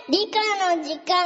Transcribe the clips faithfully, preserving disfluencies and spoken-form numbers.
理科の時間。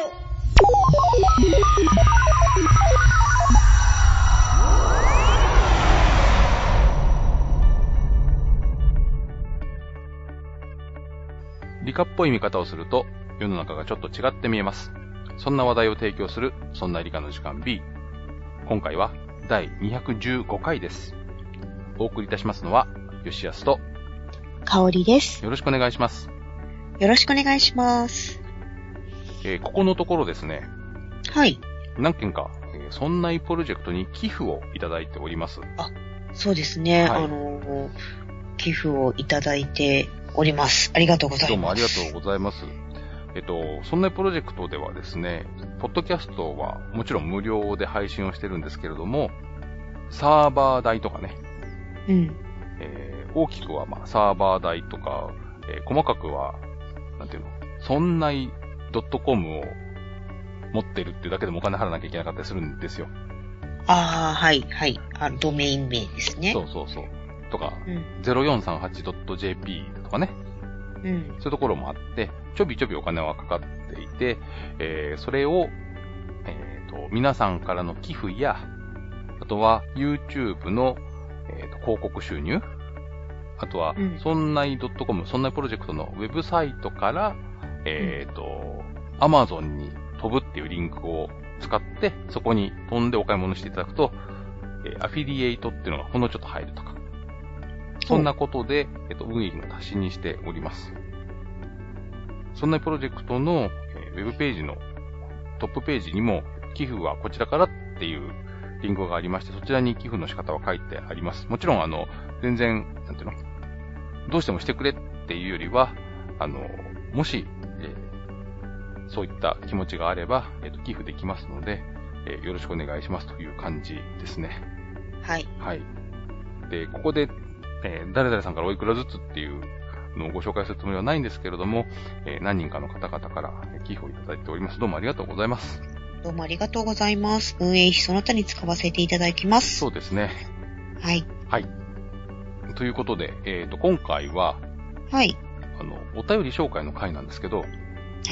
理科っぽい見方をすると世の中がちょっと違って見えます。そんな話題を提供するそんな理科の時間 B。今回はだいにひゃくじゅうごかいです。お送りいたしますのは吉安とかおりです。 よろしくお願いします。 よろしくお願いします。 えー、ここのところですね。 はい。 何件か、えー、そんないプロジェクトに寄付をいただいております。 あ、そうですね。はい、あのー、寄付をいただいております。ありがとうございます。 どうもありがとうございます。えっと、そんなプロジェクトではですね、ポッドキャストはもちろん無料で配信をしてるんですけれども、サーバー代とかね、 うん。 えー、大きくはまあサーバー代とか、えー、細かくは、なんていうの、そんない .com を持ってるっていうだけでもお金払わなきゃいけなかったりするんですよ。 ああ、はい、はい。あの、ドメイン名ですね。 そうそうそう。とか、うん、 ゼロよんさんはちドットジェーピー とかね。 うん。 そういうところもあって、ちょびちょびお金はかかっていて、えー、それを、えっと、皆さんからの寄付や、あとは YouTube の、えーと、広告収入、あとは、うん、そんない .com、そんないプロジェクトのウェブサイトから、えっと、うん、Amazon に飛ぶっていうリンクを使って、そこに飛んでお買い物していただくと、えー、アフィリエイトっていうのがほんのちょっと入るとか。そんなことで、えっと、運営費の足しにしております。そんなプロジェクトの、えー、ウェブページのトップページにも、寄付はこちらからっていうリンクがありまして、そちらに寄付の仕方は書いてあります。もちろん、あの、全然、なんていうの、どうしてもしてくれっていうよりは、あの、もし、えー、そういった気持ちがあれば、えっと、寄付できますので、えー、よろしくお願いしますという感じですね。 はい。 はい。で、ここで、えー、誰々さんからおいくらずつっていうのをご紹介するつもりはないんですけれども、えー、何人かの方々から寄付をいただいております。どうもありがとうございます。 どうもありがとうございます。運営費その他に使わせていただきます。 そうですね。 はい。 はい。ということで、えっと、今回は、 はい。 あの、お便り紹介の回なんですけど、 はい。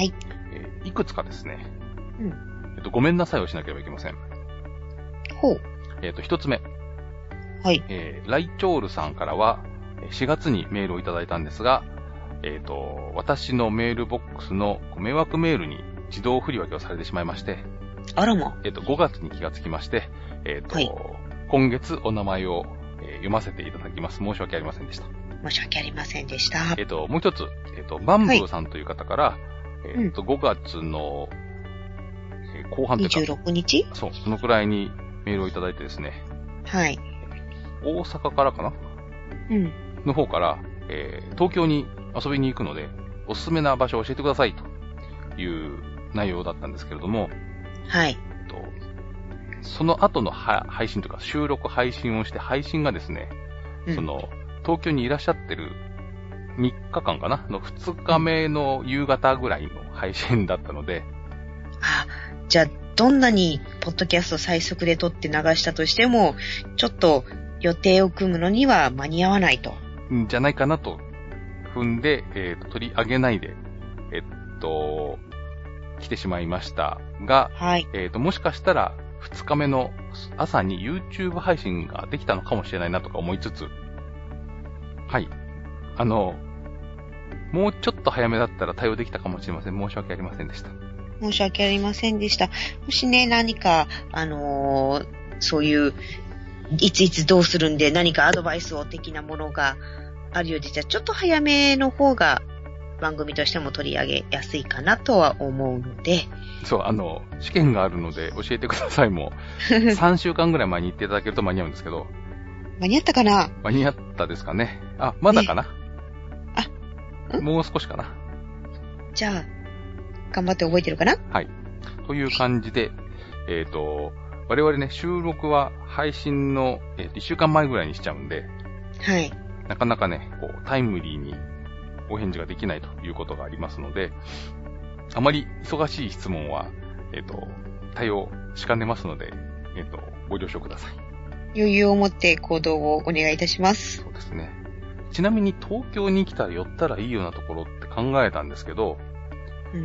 えー、いくつかですね、 うん。 えっと、ごめんなさいをしなければいけません。 ほう。 えっと、一つ目。 はい。 えー、ライチョールさんからは、しがつにメールをいただいたんですが、えっと、私のメールボックスの迷惑メールに自動振り分けをされてしまいまして、 あらま。 えっと、ごがつに気がつきまして、えっと、 はい、 今月お名前を、えー、読ませていただきます。申し訳ありませんでした。 申し訳ありませんでした。 えっと、もう一つ、えっと、バンブーさんという方から、はい、えっと、 うん、 ごがつの、えー、後半というか、 にじゅうろくにち？ そう、そのくらいにメールをいただいてですね。 はい。 大阪からかな？ うん。 の方から、えー、東京に遊びに行くので、おすすめな場所を教えてくださいという内容だったんですけれども、 はい。 えっと、その後の配信というか収録配信をして配信がですね、うん、その、東京にいらっしゃってるみっかかんかなのふつかめの夕方ぐらいの配信だったので、 あ、じゃあ、どんなにポッドキャスト最速で撮って流したとしても、ちょっと予定を組むのには間に合わないと。 じゃないかなと踏んで、えっと、取り上げないで、えっと、来てしまいましたが、 はい。 えっと、もしかしたらふつかめの朝に YouTube 配信ができたのかもしれないなとか思いつつ、はい。あの、もうちょっと早めだったら対応できたかもしれません。申し訳ありませんでした。 申し訳ありませんでした。もしね、何か、あのー、そういう、いついつどうするんで何かアドバイスを的なものがあるようで、じゃあちょっと早めの方が番組としても取り上げやすいかなとは思うので。 そう、あの、試験があるので教えてくださいも。さんしゅうかんぐらい前に言っていただけると間に合うんですけど。 間に合ったかな？ 間に合ったですかね。あ、まだかな、ね、 あ、 もう少しかな。 じゃあ、頑張って覚えてるかな？ はい。という感じで、えっと、我々ね、収録は配信の、えー、いっしゅうかんまえぐらいにしちゃうんで、 はい。 なかなかね、こう、タイムリーにお返事ができないということがありますので、あまり忙しい質問は、えっ、ー、と、対応しかねますので、えっ、ー、と、ご了承ください。 余裕を持って行動をお願いいたします。 そうですね。ちなみに東京に来たら寄ったらいいようなところって考えたんですけど、 うん。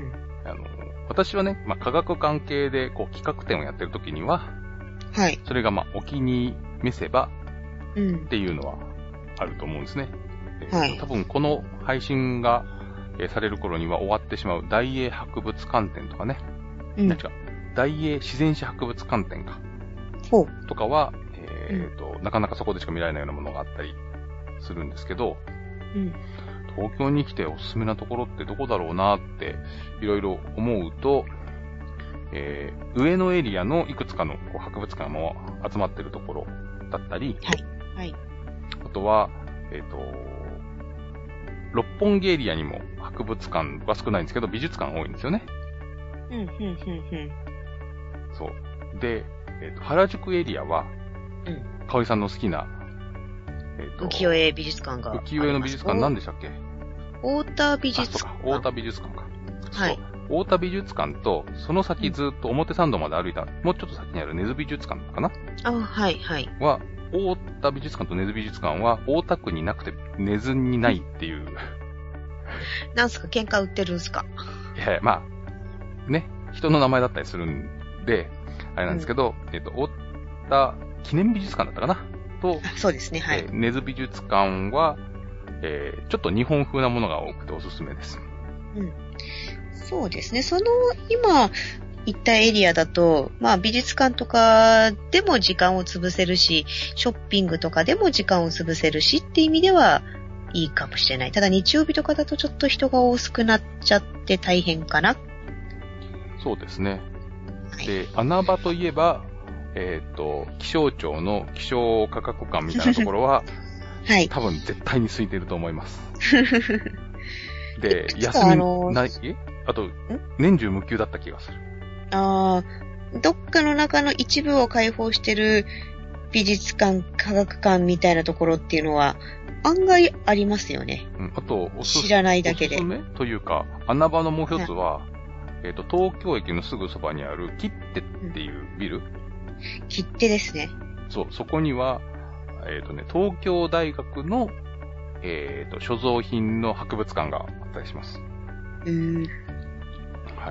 あの、私はね、まあ、科学関係でこう企画展をやってる時には、 はい。 それがまあ、お気に召せばうんっ。ていうのはあると思うんですね。えーとはい多分この配信が、えーされる頃には終わってしまう大英博物館展とかね、 うん。 違う、大英自然史博物館展か、 ほう。 とかは、えーと、なかなかそこでしか見られないようなものがあったりするんですけど、 うん。 東京に来ておすすめなところってどこだろうなっていろいろ思うと、えー上野エリアのいくつかのこう博物館も集まってるところだったり、 はい。はい。 あとは、えっ、と、六本木エリアにも博物館は少ないんですけど、美術館多いんですよね。 うん、うん、うん、うん。 そう。で、えっ、と、原宿エリアは、 うん。 香織さんの好きな、えっ、と、 浮世絵美術館があります。 浮世絵の美術館何でしたっけ？ 大田美あ、そうか、 術館。 大田美術館か。 はいそう。大田美術館と、その先ずっと表参道まで歩いた、もうちょっと先にある根津美術館かなあ、はい、はい。 は、大田美術館と根津美術館は、大田区になくて根津にないっていう。 なんすか、喧嘩売ってるんすか？ いやいや、まあ、ね、人の名前だったりするんで、あれなんですけど、えっと、大田記念美術館だったかなと、 あそうですね、はい。 えー根津美術館は、えーちょっと日本風なものが多くておすすめです。 うん。そうですね。その、今、行ったエリアだと、まあ美術館とかでも時間を潰せるし、ショッピングとかでも時間を潰せるしって意味ではいいかもしれない。ただ日曜日とかだとちょっと人が多くなっちゃって大変かな。 そうですね。 はい。 で、穴場といえば、えっと、気象庁の気象科学館みたいなところは、 はい。 多分絶対に空いてると思います。で、 いくつか休みあのない、えあと、年中無休だった気がする。 ああ、どっかの中の一部を開放してる美術館、科学館みたいなところっていうのは案外ありますよね。 うん、あと、おすす知らないだけでおすすめというか、穴場のもう一つは、えっと、東京駅のすぐそばにある、切手っていうビル、 切手ですね。 そう、そこには、えっとね、東京大学の、えっと、所蔵品の博物館があったりします。 うーん。 はい。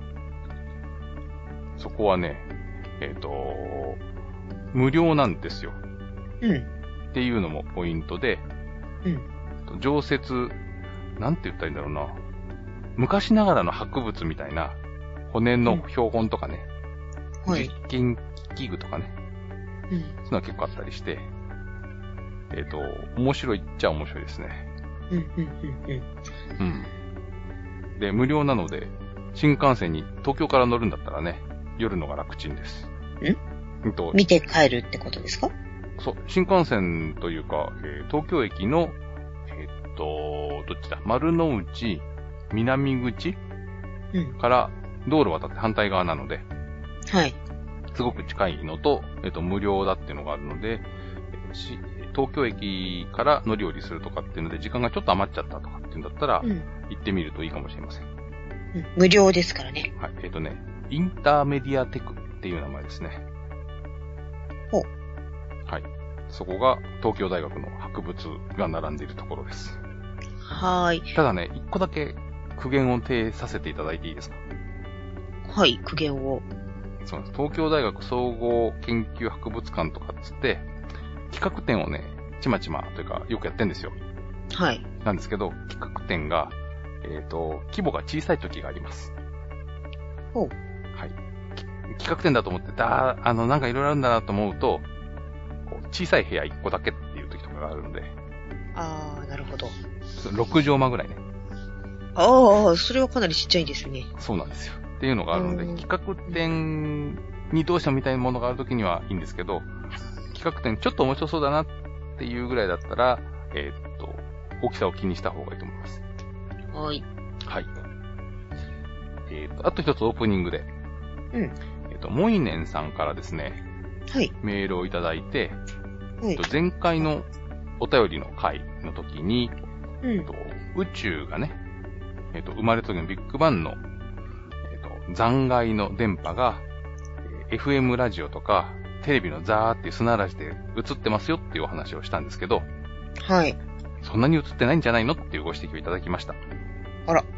そこはね、えっと、無料なんですよ。 うん。 っていうのもポイントで、 うん。 常設、なんて言ったらいいんだろうな。昔ながらの博物みたいな、骨の標本とかね、 はい。 実験器具とかね、 うん。 そういうのは結構あったりして、えっと、面白いっちゃ面白いですね。 うん、うん、うん、うん。 うん。で、無料なので、新幹線に東京から乗るんだったらね、夜のが楽ちんです。 んうんと、 見て帰るってことですか？ そう、新幹線というか、えー東京駅の、えーっと、どっちだ、丸の内、南口うん。 から道路渡って反対側なので、 はい。 すごく近いのと、えーっと、無料だっていうのがあるので、えーし東京駅から乗り降りするとかっていうので、時間がちょっと余っちゃったとかっていうんだったら、 うん。 行ってみるといいかもしれません。 うん無料ですからね。 はい、えーっとね、インターメディアテクっていう名前ですね。 ほう。 はい。そこが東京大学の博物が並んでいるところです。 はーい。 ただね、一個だけ苦言を呈させていただいていいですか？ はい、苦言を。 そうなんです。東京大学総合研究博物館とかっつって、企画展をね、ちまちまというかよくやってんですよ。 はい。 なんですけど、企画展が、えっと、規模が小さい時があります。 ほう。 はい。き企画展だと思って、だあの、なんかいろいろあるんだなと思うと、こう小さい部屋一個だけっていう時とかがあるので、 あー、なるほど。 ろく畳間ぐらいね。 ああ、それはかなりちっちゃいですね。 そうなんですよ。っていうのがあるので、 うん企画展にどうしても見たいものがあるときにはいいんですけど、企画展ちょっと面白そうだなっていうぐらいだったら、えーっと、大きさを気にした方がいいと思います。 はい。 はい。えーっと、あと一つオープニングで、 うん。 えーっと、モイネンさんからですね、 はい。 メールをいただいて、 はいえーっと前回のお便りの回の時に、 うん。 えーっと宇宙がね、えーっと、生まれた時のビッグバンの、えーっと、残骸の電波が、えー エフエム ラジオとか、テレビのザーっていう砂嵐で映ってますよっていうお話をしたんですけど、 はい。 そんなに映ってないんじゃないのっていうご指摘をいただきました。 あら。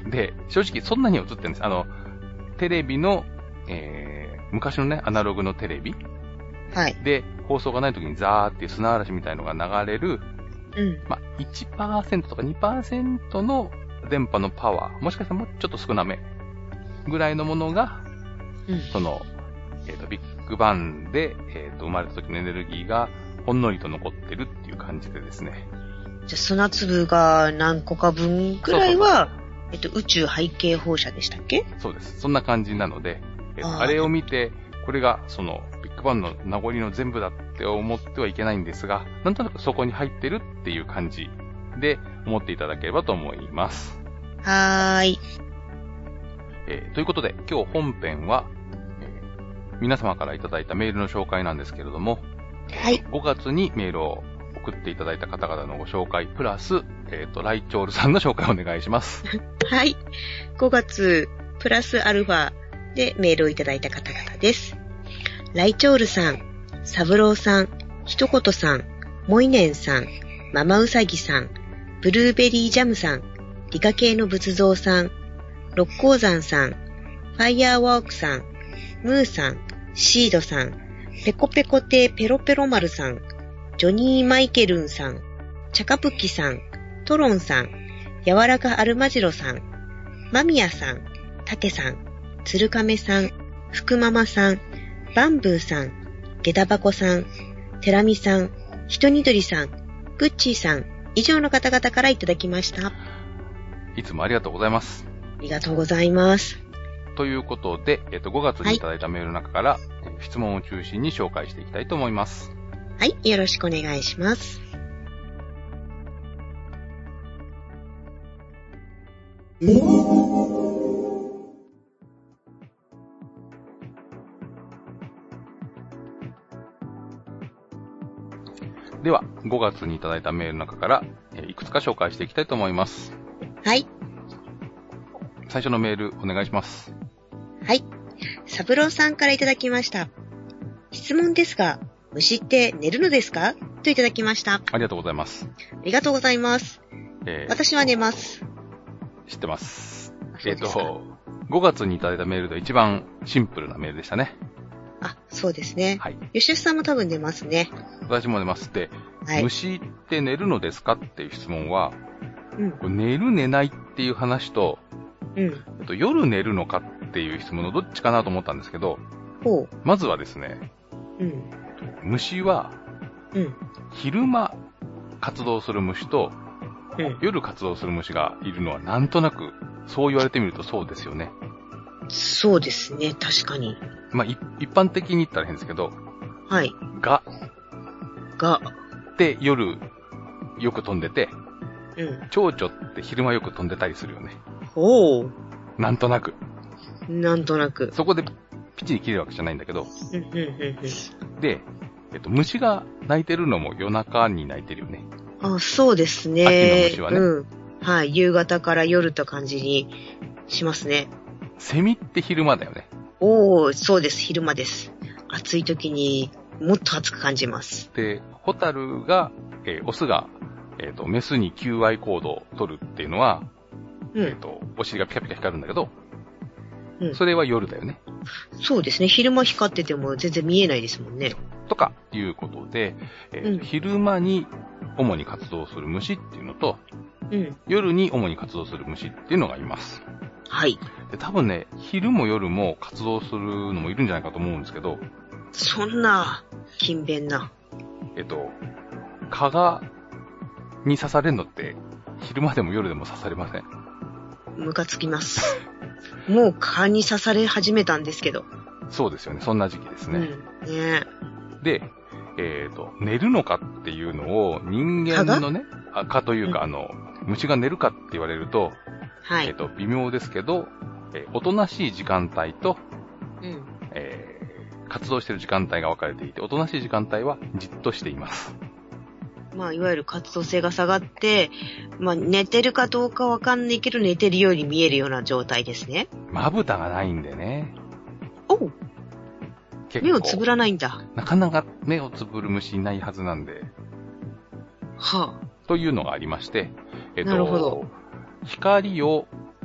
で、正直そんなに映ってるんです。あの、テレビの、えー、昔のね、アナログのテレビ。 はい。 で、放送がない時にザーっていう砂嵐みたいのが流れる、 うん。 まあ、いちパーセントとかにパーセントの電波のパワー、もしかしたらもうちょっと少なめぐらいのものが、 うん。 その、えっ、と、ビッグバンで、えっ、と、生まれた時のエネルギーがほんのりと残ってるっていう感じでですね。 じゃあ砂粒が何個か分ぐらいは、えっと、宇宙背景放射でしたっけ？ そうです。そんな感じなので、えっ、と、 あーあれを見て、これがその、ビッグバンの名残の全部だって思ってはいけないんですが、なんとなくそこに入ってるっていう感じで思っていただければと思います。 はーい。 えーということで、今日本編は、えー皆様からいただいたメールの紹介なんですけれども、 はい。 ごがつにメールを送っていただいた方々のご紹介、プラス、えっ、と、ライチョールさんの紹介をお願いします。 はい。ごがつ、プラスアルファでメールをいただいた方々です。ライチョールさん、サブローさん、ひとことさん、モイネンさん、ママウサギさん、ブルーベリージャムさん、理科系の仏像さん、六甲山さん、ファイヤーワークさん、ムーさん、シードさん、ペコペコ亭ペロペロ丸さん、ジョニーマイケルンさん、チャカプキさん、トロンさん、柔らかアルマジロさん、マミヤさん、タケさん、ツルカメさん、フクママさん、バンブーさん、ゲダバコさん、テラミさん、ヒトニドリさん、グッチーさん、以上の方々からいただきました。あいつもありがとうございます。 りがとうございます。 ということで、えっ、と、ごがつにいただいたメールの中から、えー質問を中心に紹介していきたいと思います。 はい、よろしくお願いします。 では、ごがつにいただいたメールの中から、えーいくつか紹介していきたいと思います。 はい、 最初のメール、お願いします。 はい。サブローさんからいただきました。質問ですが、虫って寝るのですか？といただきました。 ありがとうございます。 ありがとうございます。 えー私は寝ます。 知ってます。えっ、 そうですか。 と、ごがつにいただいたメールで一番シンプルなメールでしたね。 あ、そうですね。 はい。 よしおさんも多分寝ますね。 私も寝ますって、 はい。 虫って寝るのですかっていう質問は、 うん。 これ寝る寝ないっていう話と、 うん。 えっと、夜寝るのかっていう質問のどっちかなと思ったんですけど、 ほまずはですね、 う。うん。 虫はうん。 昼間活動する虫とうん。 夜活動する虫がいるのはなんとなくそう言われてみるとそうですよね。 そうですね。確かに。 まあ、い一般的に言ったら変ですけど、 はい。 ガが、 って夜よく飛んでて、 うん。 蝶々って昼間よく飛んでたりするよね。 ほう。 なんとなく。 なんとなく。 そこでピッチリ切れるわけじゃないんだけど、 うん、うん、うん、うん。 で、えっと、虫が鳴いてるのも夜中に鳴いてるよね。 あ、そうですね。 秋の虫はねうん。はい。夕方から夜って感じにしますね。 セミって昼間だよね。 おー、そうです。昼間です。暑い時にもっと暑く感じます。 で、ホタルが、えーオスが、えっと、メスに求愛行動を取るっていうのは、 うん。 えっと、お尻がピカピカ光るんだけど、 うん。 それは夜だよね。 そうですね。昼間光ってても全然見えないですもんね。 とか、いうことで、えーとうん昼間に主に活動する虫っていうのと、 うん。 夜に主に活動する虫っていうのがいます。 はい。 で、多分ね、昼も夜も活動するのもいるんじゃないかと思うんですけど、 そんな、勤勉な。 えっと、蚊が、に刺されるのって、昼間でも夜でも刺されません？ ムカつきます。もう蚊に刺され始めたんですけど。 そうですよね。そんな時期ですね。 うん。ねで、えっと、寝るのかっていうのを人間のね、あ蚊というか、 うんあの、虫が寝るかって言われると、 はい。 えっと、微妙ですけど、えーおとなしい時間帯と、 うん。 えー活動している時間帯が分かれていて、おとなしい時間帯はじっとしています。 まあ、いわゆる活動性が下がって、まあ、寝てるかどうかわかんないけど、寝てるように見えるような状態ですね。 まぶたがないんでね。 おう、 結構目をつぶらないんだ。 なかなか目をつぶる虫いないはずなんで、 はというのがありまして、えっと、 なるほど光を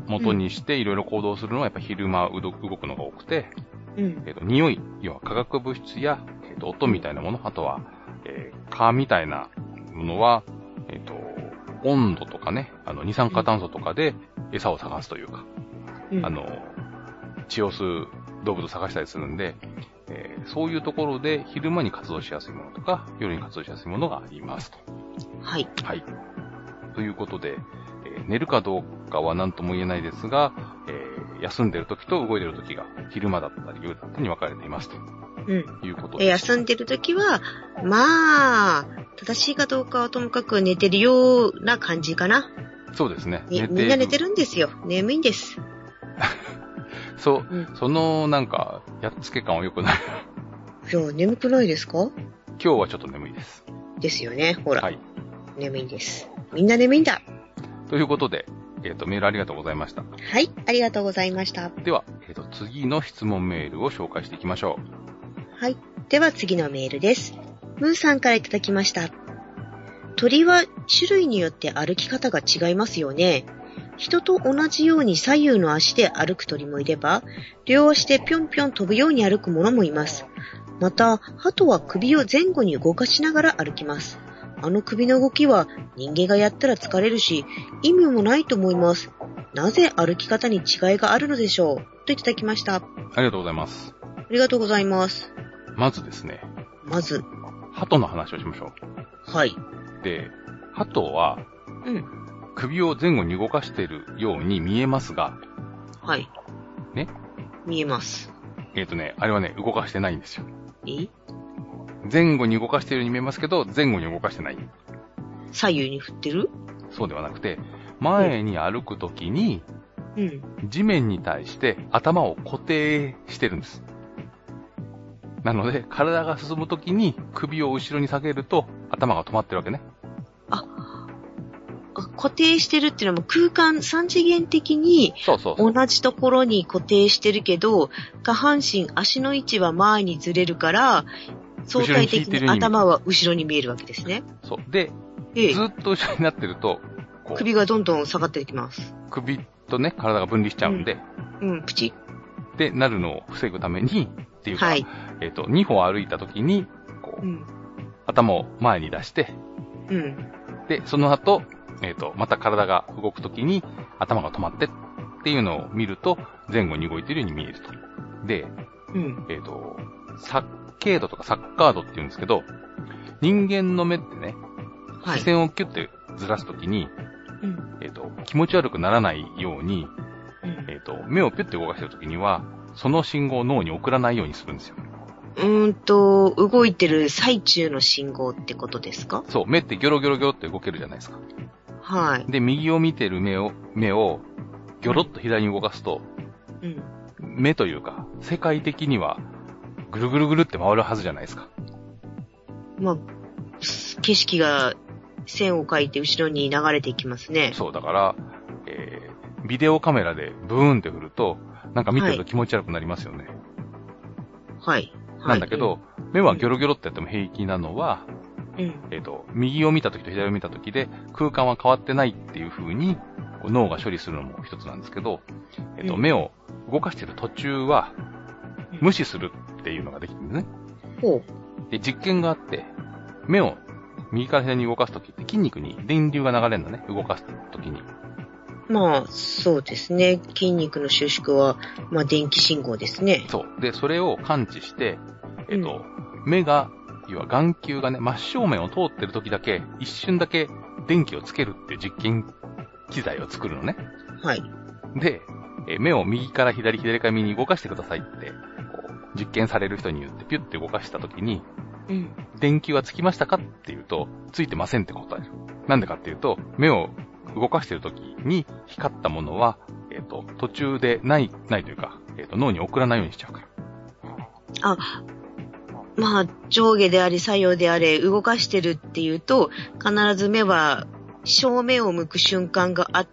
元にしていろいろ行動するのはやっぱ昼間動くのが多くて、 うん。 えっと、匂い、要は化学物質や、えっと、音みたいなもの、あとは、えー、蚊みたいなものは、えっと、温度とかね、あの、二酸化炭素とかで餌を探すというか、 うん、 あの、血を吸う動物を探したりするんで、えー、そういうところで昼間に活動しやすいものとか、夜に活動しやすいものがありますと。 はい。 はい。ということで、えー、寝るかどうかは何とも言えないですが、えー、休んでる時と動いてる時が昼間だったり夜だったりに分かれていますと。うん。いうことで。 休んでる時は、まあ、正しいかどうかはともかく寝てるような感じかな。 そうですね。 ね、みんな寝てるんですよ。眠いんです。 そう、うん、そのなんか、やっつけ感は良くない。 いや、眠くないですか？ 今日はちょっと眠いです。 ですよね、ほら。 はい。 眠いんです。みんな眠いんだ。 ということで、えっと、メールありがとうございました。 はい、ありがとうございました。 では、えっと、次の質問メールを紹介していきましょう。はい。では次のメールです。ムーさんからいただきました。鳥は種類によって歩き方が違いますよね。人と同じように左右の足で歩く鳥もいれば、両足でぴょんぴょん飛ぶように歩くものもいます。また、鳩は首を前後に動かしながら歩きます。あの首の動きは人間がやったら疲れるし、意味もないと思います。なぜ歩き方に違いがあるのでしょうといただきました。ありがとうございます。 ありがとうございます。 まずですね。 まず。 鳩の話をしましょう。はい。 で、鳩は、うん。首を前後に動かしているように見えますが。 はい。 ね。 見えます。 えっとね、あれはね、動かしてないんですよ。 え？ 前後に動かしているように見えますけど、前後に動かしてない。 左右に振ってる？ そうではなくて、前に歩くときに、 うん。 地面に対して頭を固定してるんです。なので、体が進むときに首を後ろに下げると頭が止まってるわけね。 あ、固定してるっていうのはもう空間三次元的に同じところに固定してるけど、下半身、足の位置は前にずれるから、相対的に頭は後ろに見えるわけですね。 そう。で、ええ、ずっと後ろになってると、 こう首がどんどん下がってきます。 首とね、体が分離しちゃうんで。 うん、うん、プチッ。で、なるのを防ぐために、っていうか、はい、えっと、に歩歩いたときに、こう、うん、頭を前に出して、 うん。 で、その後、えっと、また体が動くときに頭が止まってっていうのを見ると前後に動いているように見えると。で、 うん、 えっと、サッケードとかサッカードって言うんですけど、人間の目ってね、はい、視線をキュッてずらすときに、うん、えっと、気持ち悪くならないように、うん、えっと、目をピュッて動かしてるときには、その信号を脳に送らないようにするんですよ。 うーんと、動いてる最中の信号ってことですか？ そう、目ってギョロギョロギョロって動けるじゃないですか。 はい。 で、右を見てる目を、目を、ギョロッと左に動かすと、 うん。 目というか、世界的には、ぐるぐるぐるって回るはずじゃないですか。 まあ、景色が線を描いて後ろに流れていきますね。 そう、だから、えー、ビデオカメラでブーンって振ると、なんか見てると気持ち悪くなりますよね。 はい。はい、 なんだけど、うん、目はギョロギョロってやっても平気なのは、 うん、 えっと、右を見たときと左を見たときで空間は変わってないっていう風にこう脳が処理するのも一つなんですけど、えっと、うん、目を動かしている途中は無視するっていうのができるんですね。 ほう。で、実験があって、目を右から左に動かすときって筋肉に電流が流れるんだね、動かすときに。 まあ、そうですね。筋肉の収縮は、まあ、電気信号ですね。 そう。で、それを感知して、えっと、うん、目が要は眼球がね、真正面を通ってる時だけ、一瞬だけ電気をつけるっていう実験機材を作るのね。 はい。 で、え目を右から左、左から右に動かしてくださいって、こう、実験される人に言ってピュッて動かした時に、 うん。 電球はつきましたかっていうと、ついてませんって答える。なんでかっていうと、目を動かしてる時に光ったものは、えっと、途中でない、ないというか、えっと、脳に送らないようにしちゃうから。 あ、まあ、上下であり左右であれ動かしてるっていうと、必ず目は正面を向く瞬間があって、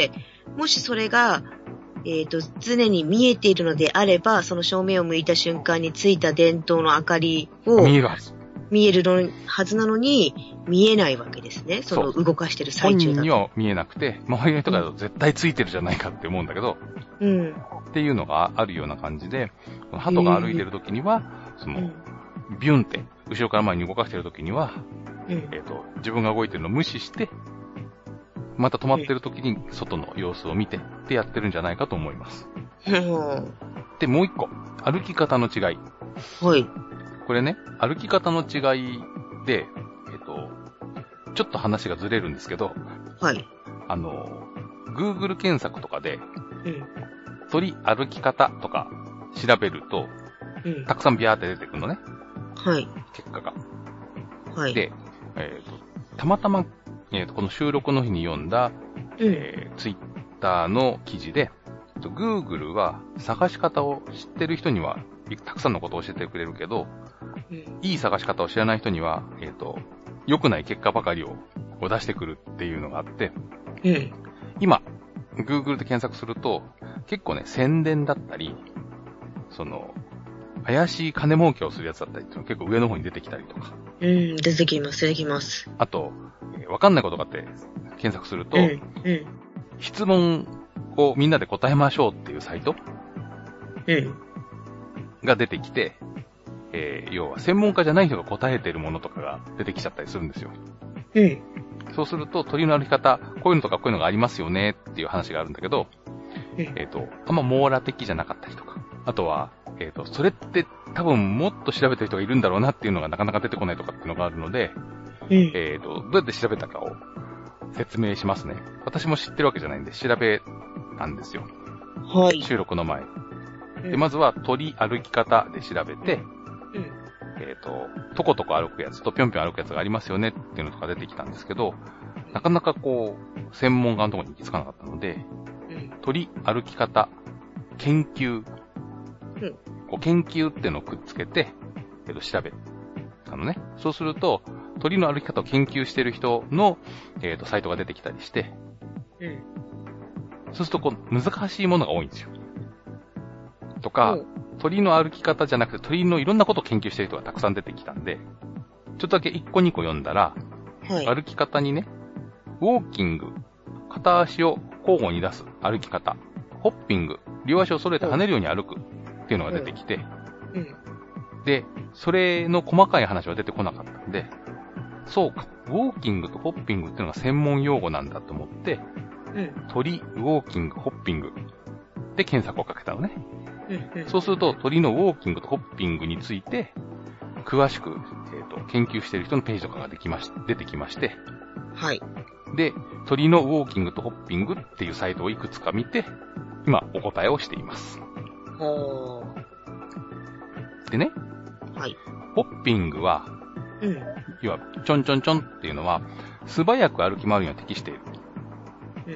もしそれが、えっと、常に見えているのであれば、その正面を向いた瞬間についた電灯の明かりを見えるはず。 見えるのはずなのに、 見えないわけですね。その動かしてる最中だと。 本人には見えなくて、周りの人が絶対ついてるじゃないかって思うんだけど、 うん。 っていうのがあるような感じで、鳩が歩いてる時には、その、ビュンって、後ろから前に動かしてる時には、うん、えっと、自分が動いてるのを無視して、また止まってる時に外の様子を見てってやってるんじゃないかと思います。うん、で、もう一個、歩き方の違い。 はい。 これね、歩き方の違いで、えっと、ちょっと話がずれるんですけど、 はい。 あの、Google 検索とかで、 うん、 鳥歩き方とか調べると、うん、たくさんビャーって出てくるのね。 はい。 結果が。 はい。 で、えっと、たまたま、えっと、この収録の日に読んだ、うん、えー、Twitter の記事で、Google は探し方を知ってる人にはたくさんのことを教えてくれるけど、うん、いい探し方を知らない人には、えっと、良くない結果ばかりを出してくるっていうのがあって、うん、今、Google で検索すると、結構ね、宣伝だったり、その、怪しい金儲けをするやつだったりっていうのが結構上の方に出てきたりとか。 うん、出てきます、出てきます。 あと、えー、わかんないことがあって検索すると、うんうん、質問をみんなで答えましょうっていうサイト、うん、が出てきて、えー、要は専門家じゃない人が答えてるものとかが出てきちゃったりするんですよ。うん、そうすると鳥の歩き方、こういうのとかこういうのがありますよねっていう話があるんだけど、うん、えっと、あんま網羅的じゃなかったりとか、あとは、えっと、それって多分もっと調べてる人がいるんだろうなっていうのがなかなか出てこないとかっていうのがあるので、うん、えっと、どうやって調べたかを説明しますね。私も知ってるわけじゃないんで調べたんですよ。 はい。 収録の前。うん、で、まずは鳥歩き方で調べて、うん、えっと、とことこ歩くやつとぴょんぴょん歩くやつがありますよねっていうのとか出てきたんですけど、なかなかこう、専門家のところに行き着かなかったので、うん、鳥歩き方研究、うん、こう研究っていうのをくっつけて、えっと、調べたのね。そうすると、鳥の歩き方を研究している人の、えっと、サイトが出てきたりして、うん、そうすると、こう、難しいものが多いんですよ。とか、うん、鳥の歩き方じゃなくて、鳥のいろんなことを研究している人がたくさん出てきたんで、ちょっとだけいっこにこ読んだら、はい、歩き方にね、ウォーキング、片足を交互に出す歩き方、ホッピング、両足を揃えて跳ねるように歩くっていうのが出てきて、うんうん、で、それの細かい話は出てこなかったんで、そうか、ウォーキングとホッピングっていうのが専門用語なんだと思って、うん、鳥、ウォーキング、ホッピングで検索をかけたのね。うんうん、そうすると、鳥のウォーキングとホッピングについて、詳しく、えーと、研究している人のページとかができまし、出てきまして、 はい。 で、鳥のウォーキングとホッピングっていうサイトをいくつか見て、今、お答えをしています。 ほー。でね、 はい。 ホッピングは、うん、要は、ちょんちょんちょんっていうのは、素早く歩き回るには適している。うん、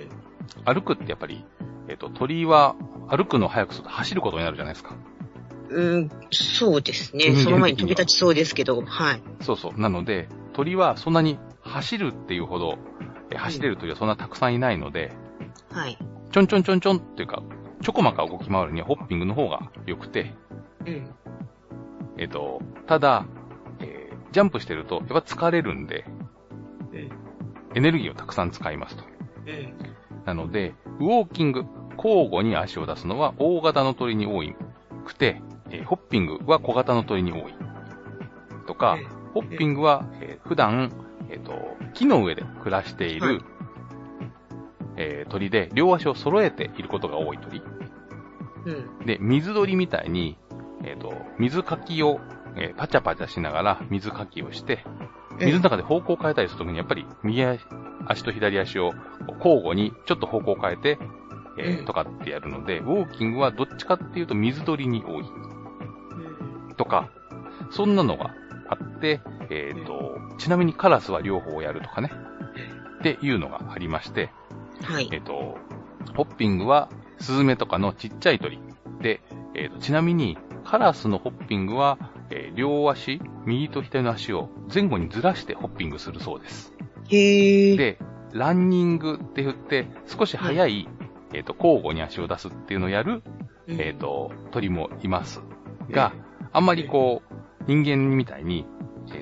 歩くってやっぱり、えっと、鳥は歩くのを速くすると走ることになるじゃないですか。 うん、そうですね。その前に飛び立ちそうですけど、はい。 そうそう。なので、鳥はそんなに走るっていうほど、え走れる鳥はそんなたくさんいないので、 うん、はい。 ちょんちょんちょんちょんっていうか、ちょこまか動き回るにはホッピングの方が良くて、うん。えっと、ただ、えー、ジャンプしてると、やっぱ疲れるんで、うん。エネルギーをたくさん使いますと。うん。なので、ウォーキング、交互に足を出すのは大型の鳥に多くて、えー、ホッピングは小型の鳥に多い。とか、うん、ホッピングは、えー、普段、えっと、木の上で暮らしている、はい、えー、鳥で、両足を揃えていることが多い鳥。うん、で、水鳥みたいに、えっと、水かきを、えー、パチャパチャしながら水かきをして、水の中で方向を変えたりするときに、やっぱり右足と左足を交互にちょっと方向を変えて、えーうん、とかってやるので、ウォーキングはどっちかっていうと水鳥に多い。うん、とか、そんなのがあって、えっと、ちなみにカラスは両方やるとかね。っていうのがありまして、はい。えっと、ホッピングはスズメとかのちっちゃい鳥で、えっと、ちなみにカラスのホッピングは、えー、両足、右と左の足を前後にずらしてホッピングするそうです。 へー。 で、ランニングって言って少し早い、はい、えっと、交互に足を出すっていうのをやる、うん、えっと、鳥もいますが、あんまりこう、人間みたいに、えっと、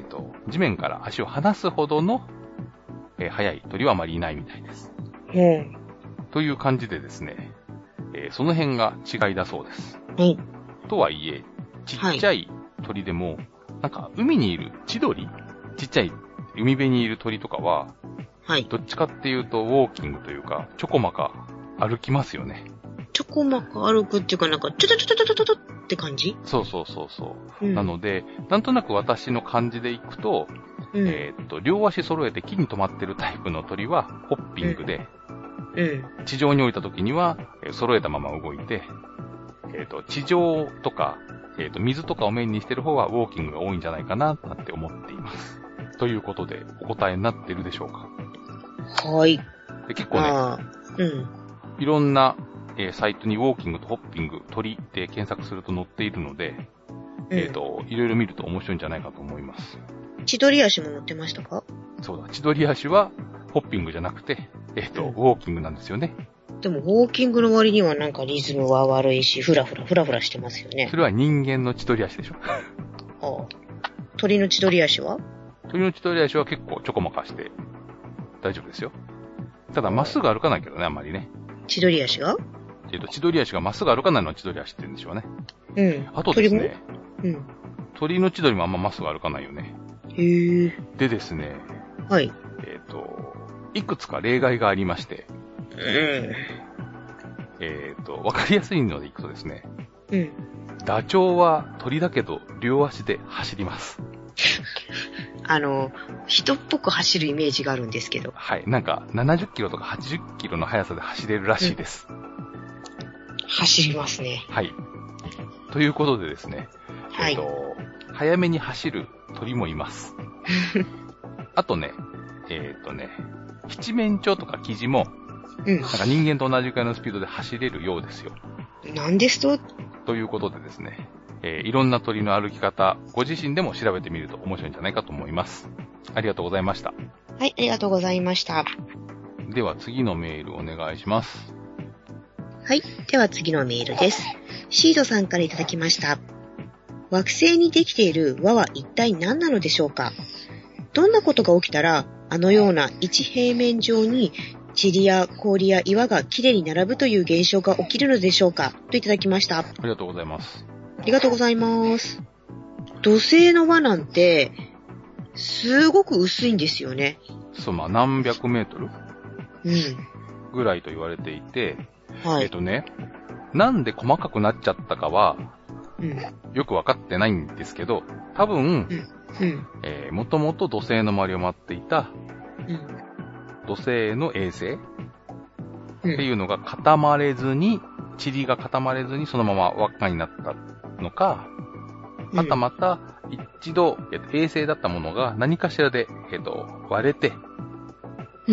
地面から足を離すほどの、えー、速い鳥はあまりいないみたいです。 うん。 という感じでですね、えー、その辺が違いだそうです。 はい。 とはいえ、ちっちゃい鳥でも、はい、なんか海にいる千鳥？ちっちゃい海辺にいる鳥とかは、 はい。 どっちかっていうとウォーキングというか、ちょこまか歩きますよね。 ちょこまか歩くっていうかなんか、ちょちょちょちょちょちょちょって感じ？ そうそうそうそう、 うん。 なので、なんとなく私の感じでいくと、うん、えー、っと、両足揃えて木に止まってるタイプの鳥はホッピングで、 うんうん、 地上に降りた時には、えー、揃えたまま動いて、えー、っと、地上とか、えー、っと、水とかをメインにしてる方はウォーキングが多いんじゃないかな、なんて思っています。ということで、お答えになってるでしょうか？ はい。 で結構ね、 うん。 いろんな、えー、サイトにウォーキングとホッピング、鳥で検索すると載っているので、うん、えっ、ー、と、いろいろ見ると面白いんじゃないかと思います。 千鳥足も載ってましたか？ そうだ、千鳥足はホッピングじゃなくて、えっ、ー、と、うん、ウォーキングなんですよね。 でも、ウォーキングの割にはなんかリズムは悪いし、ふらふら、ふらふらしてますよね。 それは人間の千鳥足でしょ。 ああ。鳥の千鳥足は？ 鳥の千鳥足は結構ちょこまかして大丈夫ですよ。ただ、まっすぐ歩かないけどね、あんまりね。 千鳥足が？ えっと、千鳥足がまっすぐ歩かないのは千鳥足って言うんでしょうね。 うん。 あとですね。 うん。 鳥の千鳥もあんままっすぐ歩かないよね。 へー。 でですね。 はい。 えっと、いくつか例外がありまして。 うん。 えっと、わかりやすいのでいくとですね。 うん。 ダチョウは鳥だけど両足で走ります。 あの、人っぽく走るイメージがあるんですけど。 はい。なんか、ななじゅっキロとかはちじゅっキロの速さで走れるらしいです。うん、 走りますね。 はい。ということでですね。 はい。 えっと、早めに走る鳥もいます。あとね、えっとね、七面鳥とかキジも、うん、なんか人間と同じくらいのスピードで走れるようですよ。 なんですと？ ということでですね、えー、いろんな鳥の歩き方、ご自身でも調べてみると面白いんじゃないかと思います。ありがとうございました。 はい、ありがとうございました。 では次のメールお願いします。 はい、では次のメールです。シードさんからいただきました。惑星にできている輪は一体何なのでしょうか？どんなことが起きたら、あのような一平面上に塵や氷や岩がきれいに並ぶという現象が起きるのでしょうか？といただきました。 ありがとうございます。 ありがとうございます。土星の輪なんて、すごく薄いんですよね。 そう、まあ何百メートルうん。 ぐらいと言われていて、 はい。 えっとね、なんで細かくなっちゃったかは、 うん、 よくわかってないんですけど、多分、 うんうん、 えー、もともと土星の周りを回っていた、 うん、 土星の衛星、うん、っていうのが固まれずに、塵が固まれずにそのまま輪っかになったのか、またまた一度、えっと、衛星だったものが何かしらで、えっと、割れて、 うん、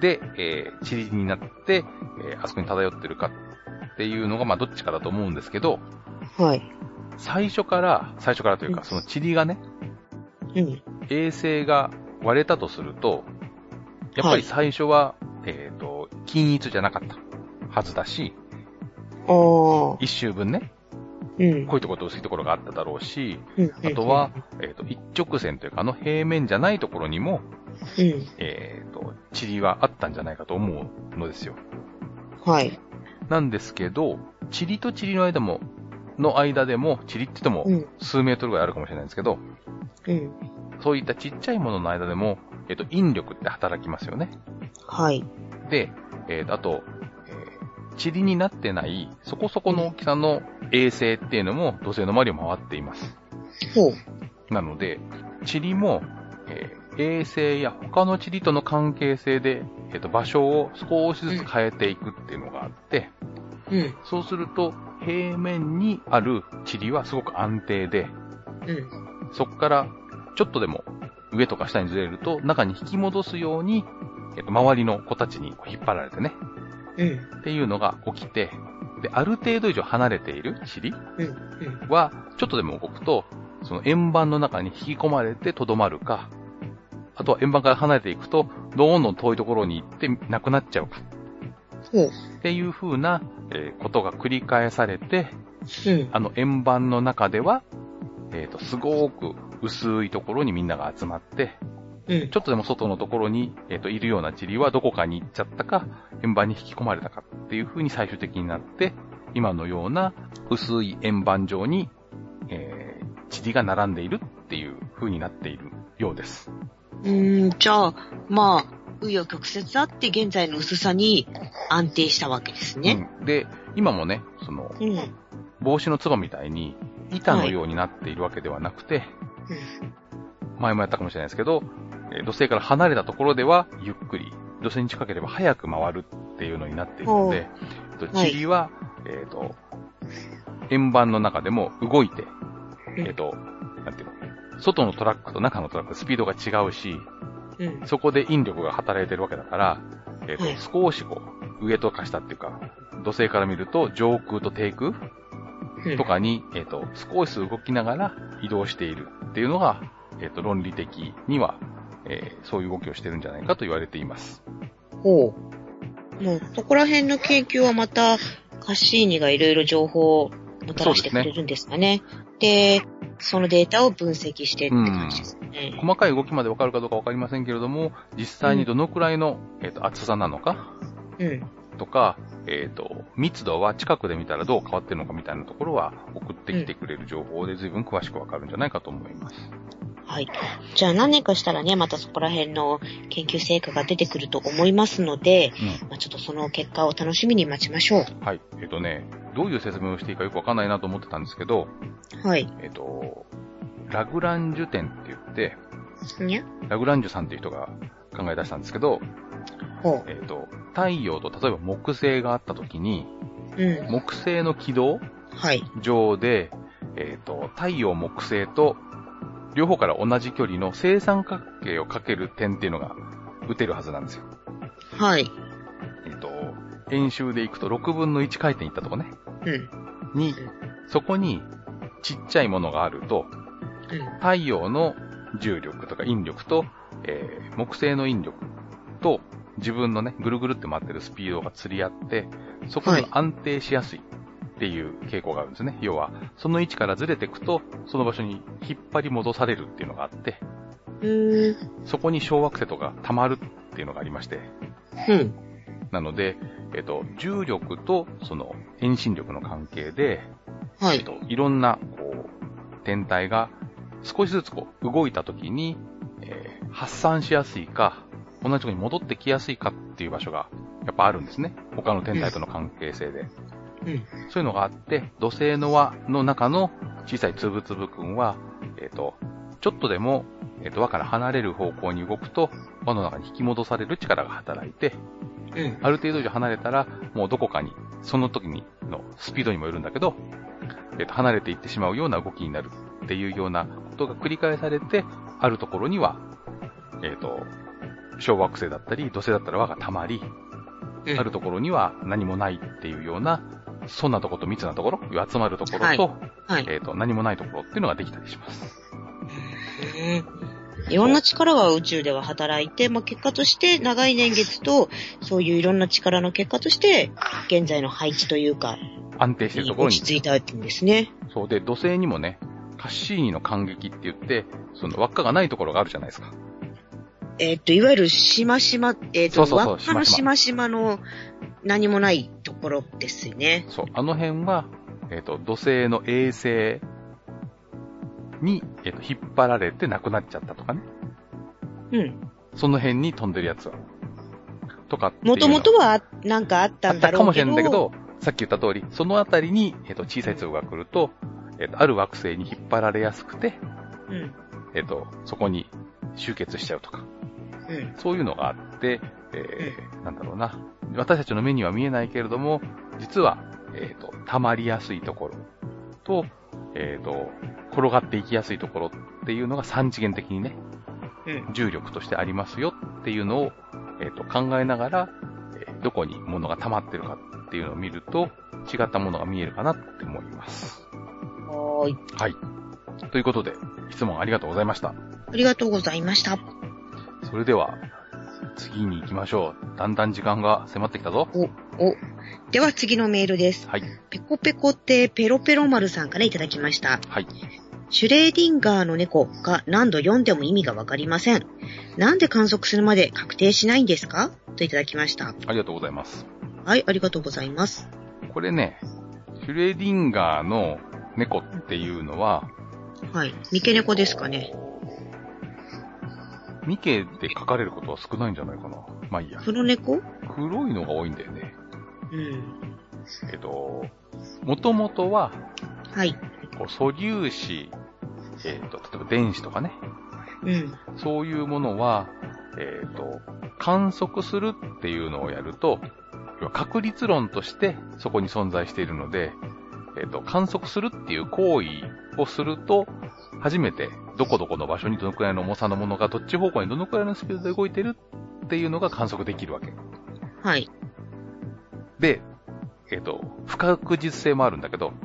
で、えー、塵になって、えー、あそこに漂ってるかっていうのが、まあどっちかだと思うんですけど、 はい。 最初から、最初からというか、その塵がね、 うん、 衛星が割れたとすると、やっぱり最初は、はい、えっと、均一じゃなかったはずだし、一周分ね、うん、濃いところと薄いところがあっただろうし、うん、あとは、えっと、一直線というか、あの平面じゃないところにも、うん、えっと、塵はあったんじゃないかと思うのですよ。 はい。 なんですけど、塵と塵の間も、の間でも、塵って言っても、数メートルぐらいあるかもしれないんですけど、うん、そういったちっちゃいものの間でも、えっと、引力って働きますよね。 はい。で、 えっと、あと、塵になってないそこそこの大きさの衛星っていうのも土星の周りを回っています。 ほう。なので、塵も、えー、衛星や他の塵との関係性で、えっと、場所を少しずつ変えていくっていうのがあって、うん、そうすると平面にある塵はすごく安定で、うん、そこからちょっとでも上とか下にずれると中に引き戻すように、えっと、周りの子たちに引っ張られてね、うん、っていうのが起きて、で、ある程度以上離れている塵は、ちょっとでも動くと、その円盤の中に引き込まれて留まるか、あとは円盤から離れていくと、どんどん遠いところに行ってなくなっちゃうか。うん、っていう風な、えー、ことが繰り返されて、うん、あの円盤の中では、えっと、すごく薄いところにみんなが集まって、 うん。 ちょっとでも外のところに、えっと、いるような塵はどこかに行っちゃったか、円盤に引き込まれたかっていう風に最終的になって、今のような薄い円盤状に、えー、塵が並んでいるっていう風になっているようです。 うーん、じゃあ、まあ、紆余曲折あって現在の薄さに安定したわけですね。 うん、で、今もね、その、 うん、 帽子のつばみたいに板のようになっているわけではなくて、はい、うん、前もやったかもしれないですけど、土星から離れたところではゆっくり、土星に近ければ早く回るっていうのになっているので、塵は、はい、えっと、円盤の中でも動いて、うん、えっと、なんていうの、外のトラックと中のトラック、スピードが違うし、うん、そこで引力が働いてるわけだから、えっと、はい、少しこう、上とか下っていうか、土星から見ると上空と低空とかに、うん、えっと、少し動きながら移動しているっていうのが、えっと、論理的には、えー、そういう動きをしてるんじゃないかと言われています。 ほう。もう、そこら辺の研究はまた、カッシーニがいろいろ情報をもたらしてくれるんですかね。で、そのデータを分析してって感じですね。 細かい動きまでわかるかどうかわかりませんけれども、実際にどのくらいの、うん、えっと、厚さなのか、うん、とか、えっと、密度は近くで見たらどう変わってるのかみたいなところは送ってきてくれる情報で随分詳しくわかるんじゃないかと思います。 はい。じゃあ何年かしたらね、またそこら辺の研究成果が出てくると思いますので、うん、まあ、ちょっとその結果を楽しみに待ちましょう。 はい。えっとね、どういう説明をしていいかよくわかんないなと思ってたんですけど、 はい。 えっと、ラグランジュ点って言って、 にゃラグランジュさんっていう人が考え出したんですけど、 ほう。 えっと、太陽と例えば木星があったときに、 うん、 木星の軌道上で、はい、えっと、太陽木星と両方から同じ距離の正三角形をかける点っていうのが打てるはずなんですよ。 はい。 えっと、円周でいくとろくぶんのいち回転いったとこね。 うん。 に、そこにちっちゃいものがあると、うん、太陽の重力とか引力と、えー、木星の引力と自分のね、ぐるぐるって回ってるスピードが釣り合って、そこが安定しやすいっていう傾向があるんですね。はい、要は、その位置からずれていくと、その場所に引っ張り戻されるっていうのがあって、 うーんそこに小惑星とか溜まるっていうのがありまして、 うん。 なので、えっと、重力とその遠心力の関係で、 はい。 えっと、いろんな、こう、天体が少しずつこう、動いたときに、えー、発散しやすいか、同じところに戻ってきやすいかっていう場所が、やっぱあるんですね。他の天体との関係性で。 うん。 そういうのがあって、土星の輪の中の小さいつぶつぶくんは、えっと、ちょっとでも、えっと、輪から離れる方向に動くと、輪の中に引き戻される力が働いて、 うん。 ある程度以上離れたら、もうどこかに、その時にのスピードにもよるんだけど、えっと、離れていってしまうような動きになるっていうようなことが繰り返されて、あるところには、えっと、小惑星だったり、土星だったら輪が溜まり、うん、あるところには何もないっていうような、そんなところと密なところ、集まるところと、はいはい、えっと、何もないところっていうのができたりします。 いろんな力が宇宙では働いて、まあ、結果として長い年月と、そういういろんな力の結果として、現在の配置というか、 安定しているところに。 落ち着いたんですね。 そうで、土星にもね、カッシーニの間隙って言って、その輪っかがないところがあるじゃないですか。 えっと、いわゆるしましま、えっと、輪っかのしましまの何もないところですよね。 そう、あの辺は、えっと、土星の衛星に、えっと、引っ張られてなくなっちゃったとかね。 うん。 その辺に飛んでるやつは。とかっていう。 もともとはなんかあったんだろうけど。あったかもしれないんだけど、さっき言った通り、そのあたりに、えっと、小さい粒が来ると、えっと、ある惑星に引っ張られやすくて、 うん。 えっと、そこに集結しちゃうとか。 うん。 そういうのがあって、えーうん、なんだろうな。私たちの目には見えないけれども、実は、えっと、溜まりやすいところと、えっと、転がっていきやすいところっていうのが三次元的にね、 うん、 重力としてありますよっていうのを、えっと、考えながら、えー、どこに物が溜まってるかっていうのを見ると、違ったものが見えるかなって思います。 はーい。 はい。ということで、質問ありがとうございました。 ありがとうございました。 それでは、次に行きましょう。だんだん時間が迫ってきたぞ。 お、お。では次のメールです。 はい。 ペコペコってペロペロ丸さんからいただきました。 はい。 シュレーディンガーの猫が何度読んでも意味がわかりません。なんで観測するまで確定しないんですかといただきました。 ありがとうございます。 はい、ありがとうございます。 これね、シュレーディンガーの猫っていうのは、 はい、三毛猫ですかね。 三毛で書かれることは少ないんじゃないかな。まあいいや。 黒猫？ 黒いのが多いんだよね。 うん。 えっと、もともとは、 はい。 こう素粒子、えっと、例えば電子とかね。 うん。 そういうものは、えっと、観測するっていうのをやると、確率論としてそこに存在しているので、えっと、観測するっていう行為をすると、初めてどこどこの場所にどのくらいの重さのものがどっち方向にどのくらいのスピードで動いてるっていうのが観測できるわけ。 はい。 で、えっと、不確実性もあるんだけど、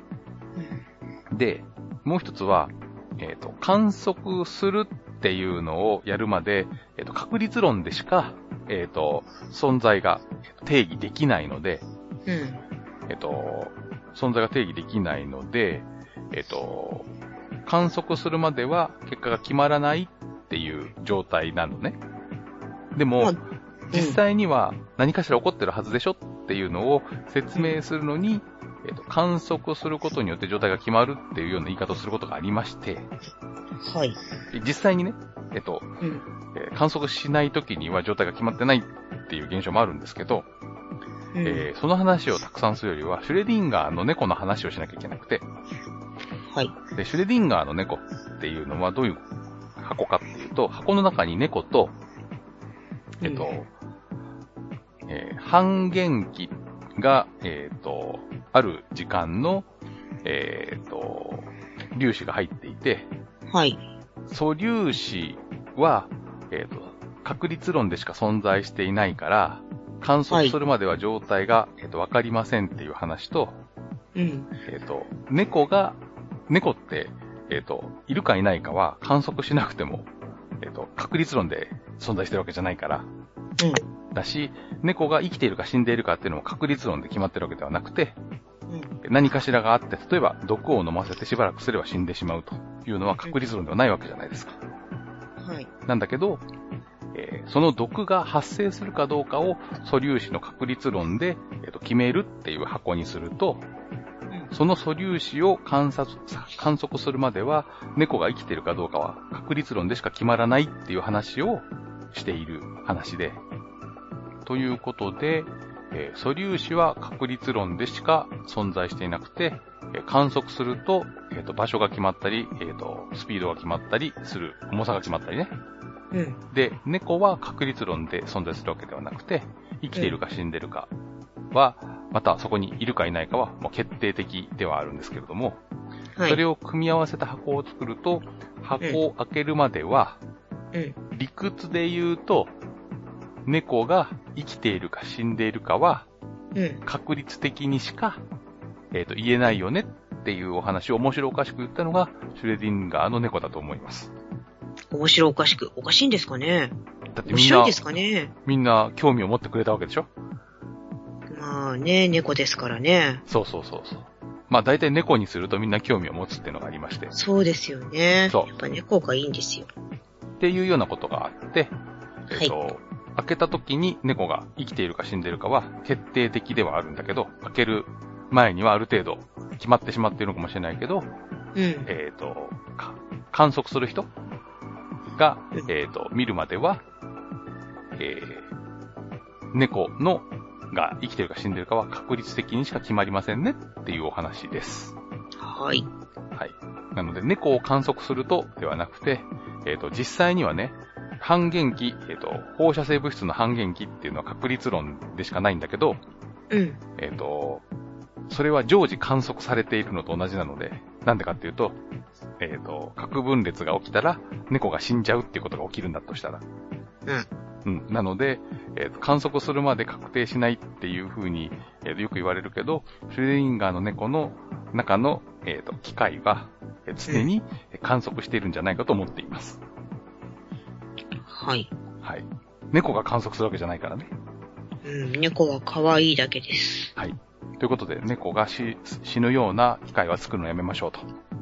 で、もう一つは、えっと、観測するっていうのをやるまで、えっと、確率論でしか、えっと、存在が定義できないので、 うん。 えっと、存在が定義できないので、えっと、観測するまでは結果が決まらないっていう状態なのね。でも、 まあうん、 実際には何かしら起こってるはずでしょっていうのを説明するのに、えっと、観測することによって状態が決まるっていうような言い方をすることがありまして、 はい。 実際にね、えっと、 うんえー観測しないときには状態が決まってないっていう現象もあるんですけど、 うんえーその話をたくさんするよりは、シュレディンガーの猫の話をしなきゃいけなくて、 はい。 で、シュレディンガーの猫っていうのはどういう箱かっていうと、箱の中に猫と、えっと、えー半減期が、えっと、ある時間の、えっと、粒子が入っていて、 はい。 素粒子は、えっと、確率論でしか存在していないから、観測するまでは状態が、えっと、わかりませんっていう話と、 うん。 えっと、猫が、猫って、えっと、いるかいないかは観測しなくても、えっと、確率論で存在してるわけじゃないから、 うん。 だし、猫が生きているか死んでいるかっていうのも確率論で決まってるわけではなくて、 うん。 何かしらがあって、例えば毒を飲ませてしばらくすれば死んでしまうというのは確率論ではないわけじゃないですか。 はい。 なんだけど、えーその毒が発生するかどうかを素粒子の確率論で、えーと決めるっていう箱にすると、その素粒子を観察、観測するまでは、猫が生きているかどうかは確率論でしか決まらないっていう話をしている話で。ということで、えー素粒子は確率論でしか存在していなくて、えー観測すると、えーと場所が決まったり、えーとスピードが決まったりする、重さが決まったりね。 うん。 で、猫は確率論で存在するわけではなくて、生きているか死んでいるかは、またそこにいるかいないかはもう決定的ではあるんですけれども、 はい。 それを組み合わせた箱を作ると、箱を開けるまでは、 うん。 理屈で言うと、猫が生きているか死んでいるかは、 うん。 確率的にしか、えっと、言えないよねっていうお話を面白おかしく言ったのが、シュレディンガーの猫だと思います。 面白おかしく。おかしいんですかね。 だってみんな面白いで、すかね。 みんな興味を持ってくれたわけでしょ？ まあね、猫ですからね。 そうそうそうそう。まあ大体猫にするとみんな興味を持つっていうのがありまして。 そうですよね。 そうやっぱ猫がいいんですよ。 っていうようなことがあって、えっと、開けた時に猫が生きているか死んでいるかは決定的ではあるんだけど、開ける前にはある程度決まってしまっているのかもしれないけど、 うん。 えっと、か観測する人が、えっと、見るまでは、えー、猫のが生きているか死んでいるかは確率的にしか決まりませんねっていうお話です。 はい。 はい。なので、猫を観測するとではなくて、えっと、実際にはね、半減期、えっと、放射性物質の半減期っていうのは確率論でしかないんだけど、 うん。 えっと、それは常時観測されているのと同じなので、なんでかっていうと、えっと、核分裂が起きたら、猫が死んじゃうっていうことが起きるんだとしたら。 うん。 うん。なので、えっと、観測するまで確定しないっていう風に、えっと、よく言われるけど、シュレディンガーの猫の中の、えっと、機械は、え常に観測しているんじゃないかと思っています。 はい。 はい。猫が観測するわけじゃないからね。 うん。猫は可愛いだけです。 はい。ということで、猫が死死ぬような機械は作るのをやめましょうと。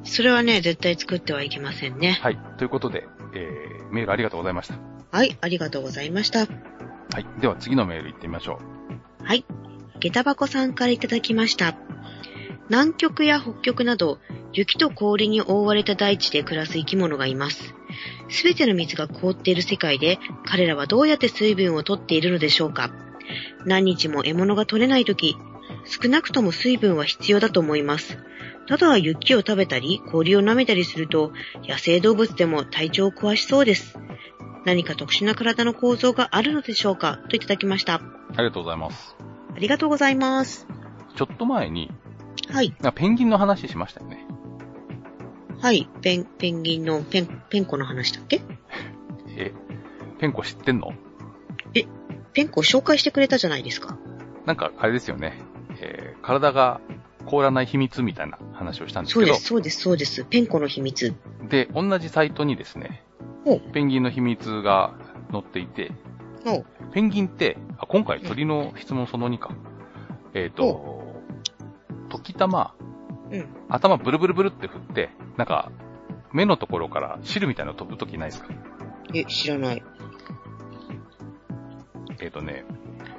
それはね、絶対作ってはいけませんね。 はい。ということで、えー、メールありがとうございました。 はい、ありがとうございました。 はい。では次のメール行ってみましょう。はい。下駄箱さんからいただきました。南極や北極など、雪と氷に覆われた大地で暮らす生き物がいます。すべての水が凍っている世界で、彼らはどうやって水分を取っているのでしょうか。何日も獲物が取れないとき、少なくとも水分は必要だと思います。ただ雪を食べたり、氷を舐めたりすると、野生動物でも体調を壊しそうです。何か特殊な体の構造があるのでしょうかといただきました。ありがとうございます。 ありがとうございます。 ちょっと前に、 はい。 ペンギンの話しましたよね。 はい。ペン、ペンギンのペン、ペンコの話だっけえ、ペンコ知ってんの？ え、ペンコ紹介してくれたじゃないですか。 なんか、あれですよね。えー、体が凍らない秘密みたいな話をしたんですけど。 そうです、そうです、そうです。ペンコの秘密。 で、同じサイトにですね、ペンギンの秘密が載っていて、ペンギンって、あ、今回鳥の質問そのにか。えっ、ー、と、時たま、うん、頭ブルブルブルって振って、なんか、目のところから汁みたいなの飛ぶときないですか？ え、知らない。 えっ、ー、とね、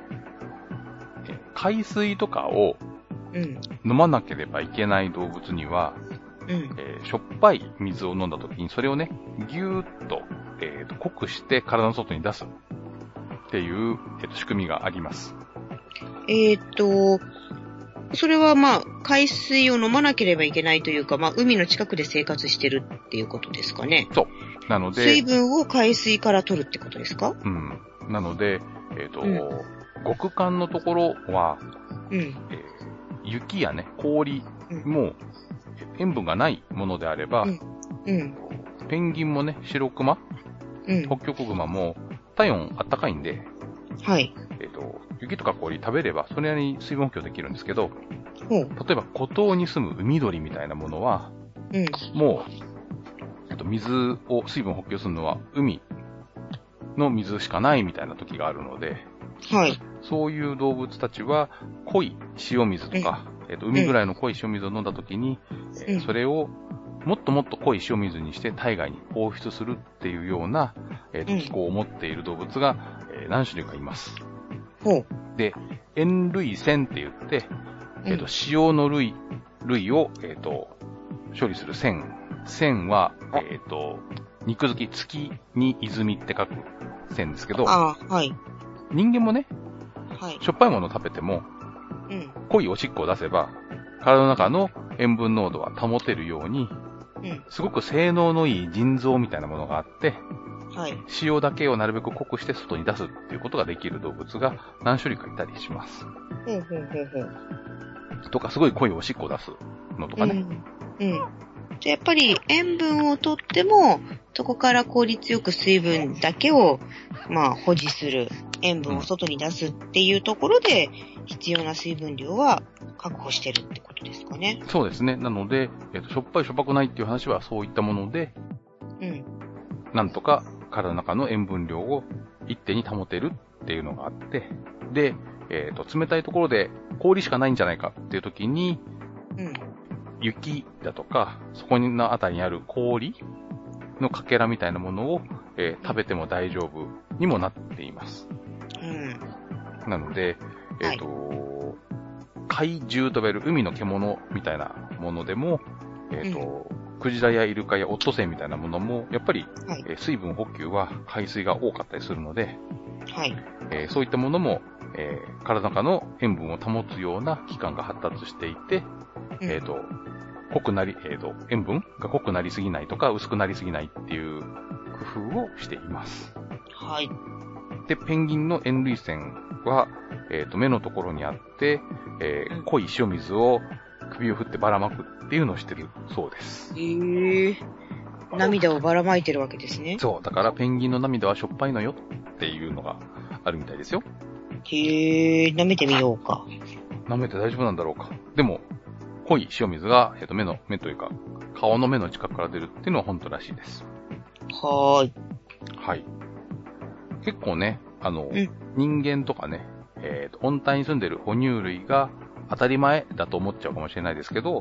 海水とかを飲まなければいけない動物には、うんえー、しょっぱい水を飲んだときにそれをね、ぎゅーっと、えーと、濃くして体の外に出すっていう、えーと、仕組みがあります。 えっ、ー、と、それはまあ、海水を飲まなければいけないというか、まあ、海の近くで生活してるっていうことですかね。 そう。なので。 水分を海水から取るってことですか？ うん。なので、えっ、ー、と、うん、極寒のところは、うんえー、雪やね、氷も塩分がないものであれば、うんうん、ペンギンもね、白クマ、うん、北極熊も体温あったかいんで、 はい。 えっ、ー、と、雪とか氷食べればそれなりに水分補給できるんですけど、例えば孤島に住む海鳥みたいなものは、うん、もう、えっと、水を水分補給するのは海の水しかないみたいな時があるので、 はい。 そういう動物たちは濃い塩水とか、うん、えっと、海ぐらいの濃い塩水を飲んだ時に、うんえー、それをもっともっと濃い塩水にして体外に放出するっていうような、えーと、気候を持っている動物が、えー、何種類かいます。 ほう。 で、塩類腺って言って、えっと、塩の類、類を、えっと、処理する腺。腺は、えっと、肉付き、月に泉って書く腺ですけど、 あはい。 人間もね、はい、しょっぱいものを食べても、うん、濃いおしっこを出せば、体の中の塩分濃度は保てるように、うん、すごく性能のいい腎臓みたいなものがあって、はい、塩だけをなるべく濃くして外に出すっていうことができる動物が何種類かいたりします。 うんうんうんうん、 とか、すごい濃いおしっこを出すのとかね。 うん。うん、でやっぱり塩分をとっても、そこから効率よく水分だけを、まあ、保持する。塩分を外に出すっていうところで、必要な水分量は確保してるってことですかね。 そうですね。なので、えっと、しょっぱいしょっぱくないっていう話はそういったもので、うん。なんとか体の中の塩分量を一定に保てるっていうのがあって、で、えっと、冷たいところで氷しかないんじゃないかっていう時に、うん。雪だとか、そこのあたりにある氷のかけらみたいなものを、えー、食べても大丈夫にもなっています。うん。なので、えっと、はい、怪獣と呼ばれる海の獣みたいなものでも、えっと、うん、クジラやイルカやオットセイみたいなものも、やっぱり、はい、えー、水分補給は海水が多かったりするので、はい。えー、そういったものも、えー、体の中の塩分を保つような器官が発達していて、うん、えっと、濃くなり、えっと、塩分が濃くなりすぎないとか薄くなりすぎないっていう工夫をしています。 はい。 で、ペンギンの塩類腺は、えっと、目のところにあって、えー、濃い塩水を首を振ってばらまくっていうのをしてるそうです。 へー。涙をばらまいてるわけですね。 そう。だからペンギンの涙はしょっぱいのよっていうのがあるみたいですよ。 へー。舐めてみようか。 舐めて大丈夫なんだろうか。でも、濃い塩水が、えっと、目の、目というか、顔の目の近くから出るっていうのは本当らしいです。 はーい。 はい。結構ね、あの、うん、人間とかね、えっと、温帯に住んでる哺乳類が当たり前だと思っちゃうかもしれないですけど、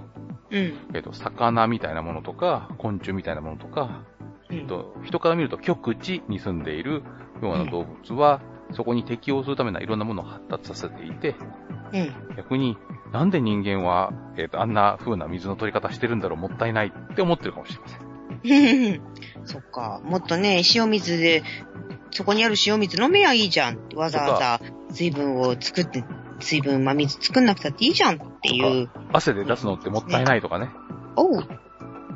うん。 えっと、魚みたいなものとか、昆虫みたいなものとか、 うん、 えっと、人から見ると極地に住んでいるような動物は、うん、そこに適応するためのいろんなものを発達させていて、 うん、 逆になんで人間は、えっと、あんな風な水の取り方してるんだろう、もったいないって思ってるかもしれません。 そっか。もっとね、塩水で、そこにある塩水飲めやいいじゃん。わざわざ水分を作って、水分、まあ、水作んなくたっていいじゃんっていう。 汗で出すのってもったいないとかね。 おう。確かに。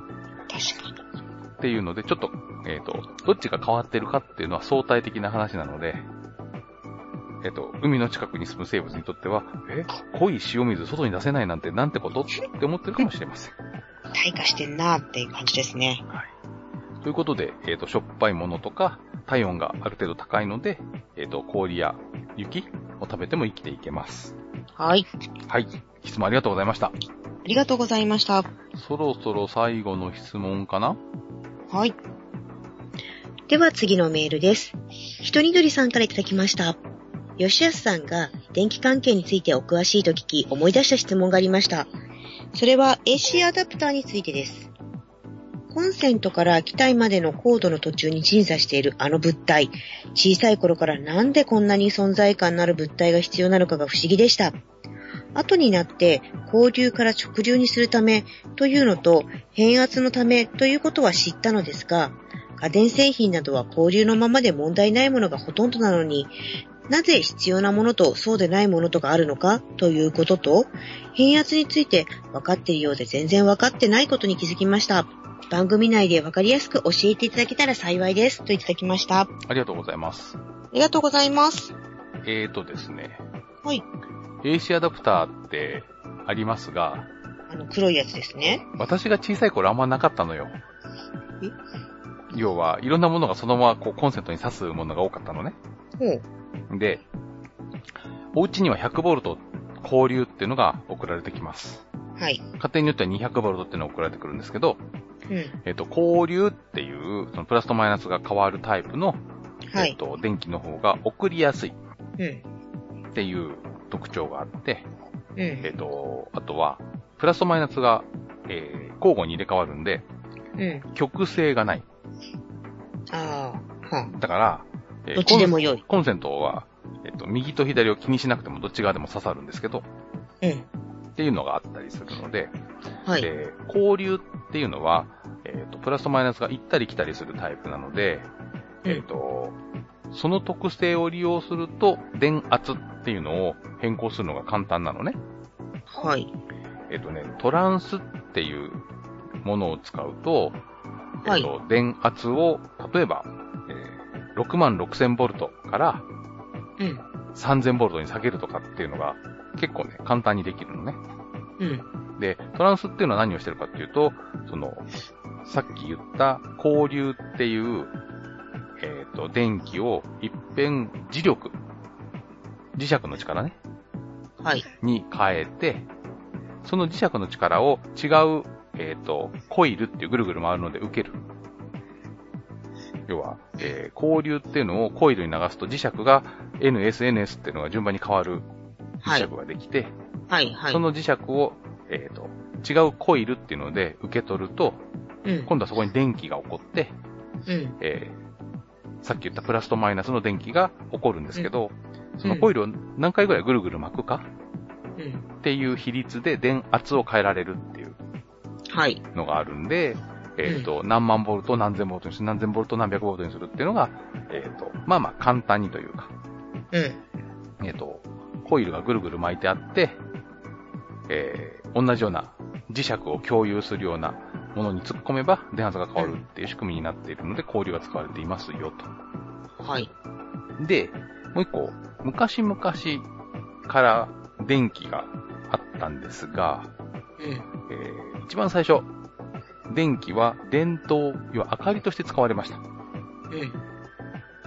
っていうので、ちょっと、えっと、どっちが変わってるかっていうのは相対的な話なので、えっと、海の近くに住む生物にとっては、え、濃い塩水外に出せないなんてなんてことって思ってるかもしれません。 退化してんなーっていう感じですね。 はい。ということで、えっと、しょっぱいものとか、体温がある程度高いので、えっと、氷や雪を食べても生きていけます。 はい。 はい。質問ありがとうございました。ありがとうございました。 そろそろ最後の質問かな？ はい。では次のメールです。ひとにどりさんからいただきました。吉安さんが電気関係についてお詳しいと聞き思い出した質問がありました。それは エーシー アダプターについてです。コンセントから機体までのコードの途中に鎮座しているあの物体。小さい頃からなんでこんなに存在感のある物体が必要なのかが不思議でした。後になって交流から直流にするためというのと変圧のためということは知ったのですが、家電製品などは交流のままで問題ないものがほとんどなのに、なぜ必要なものとそうでないものとがあるのかということと、変圧について分かっているようで全然分かってないことに気づきました。番組内で分かりやすく教えていただけたら幸いです。といただきました。 ありがとうございます。 ありがとうございます。 えーとですね。 はい。 エーシー アダプターってありますが、 あの黒いやつですね。 私が小さい頃あんまなかったのよ。 え？ 要は、いろんなものがそのままこうコンセントに挿すものが多かったのね。 ほう。で、お家にはひゃくボルト交流っていうのが送られてきます。 はい。 家庭によってはにひゃくボルトっていうのが送られてくるんですけど、 うん。 えっと、交流っていう、そのプラスとマイナスが変わるタイプの、 はい。 えっと、電気の方が送りやすい。 うん。 っていう特徴があって、 うん。 えっと、あとは、プラスとマイナスが、えー、交互に入れ替わるんで、 うん。 極性がない。 ああ、はだから、 えー、どっちでも良い。 コンセントは、えっと、右と左を気にしなくてもどっち側でも刺さるんですけど、 うん。 っていうのがあったりするので、 はい。 で、交流っていうのは、えっと、プラスとマイナスが行ったり来たりするタイプなので、うん、えっと、その特性を利用すると、電圧っていうのを変更するのが簡単なのね。 はい。 えっとね、トランスっていうものを使うと、 はい、 えっと、電圧を、例えば、えー、ろくまんろくせんボルトから、 うん。 さんぜんボルトに下げるとかっていうのが結構ね、簡単にできるのね。 うん。 で、トランスっていうのは何をしてるかっていうと、その、さっき言った交流っていう、えっと、電気を一遍磁力、磁石の力ね。 はい。 に変えて、その磁石の力を違う、えっと、コイルっていうぐるぐる回るので受ける。要は、えー、交流っていうのをコイルに流すと磁石が エヌエスエヌエス っていうのが順番に変わる磁石ができて、 はい、はい、はい。 その磁石を、えっと、違うコイルっていうので受け取ると、うん、今度はそこに電気が起こって、うん、えー、さっき言ったプラスとマイナスの電気が起こるんですけど、うん、そのコイルを何回ぐらいぐるぐる巻くか、うん、っていう比率で電圧を変えられるっていうのがあるんで、はい、えっと、うん、何万ボルト何千ボルトにする、何千ボルト何百ボルトにするっていうのが、えっと、まあまあ簡単にというか、うん、えっと、コイルがぐるぐる巻いてあって、えー、同じような磁石を共有するようなものに突っ込めば電圧が変わるっていう仕組みになっているので、交流が使われていますよと。はい。で、もう一個、昔々から電気があったんですが、うん、えー、一番最初、電気は電灯、要は明かりとして使われました。うん。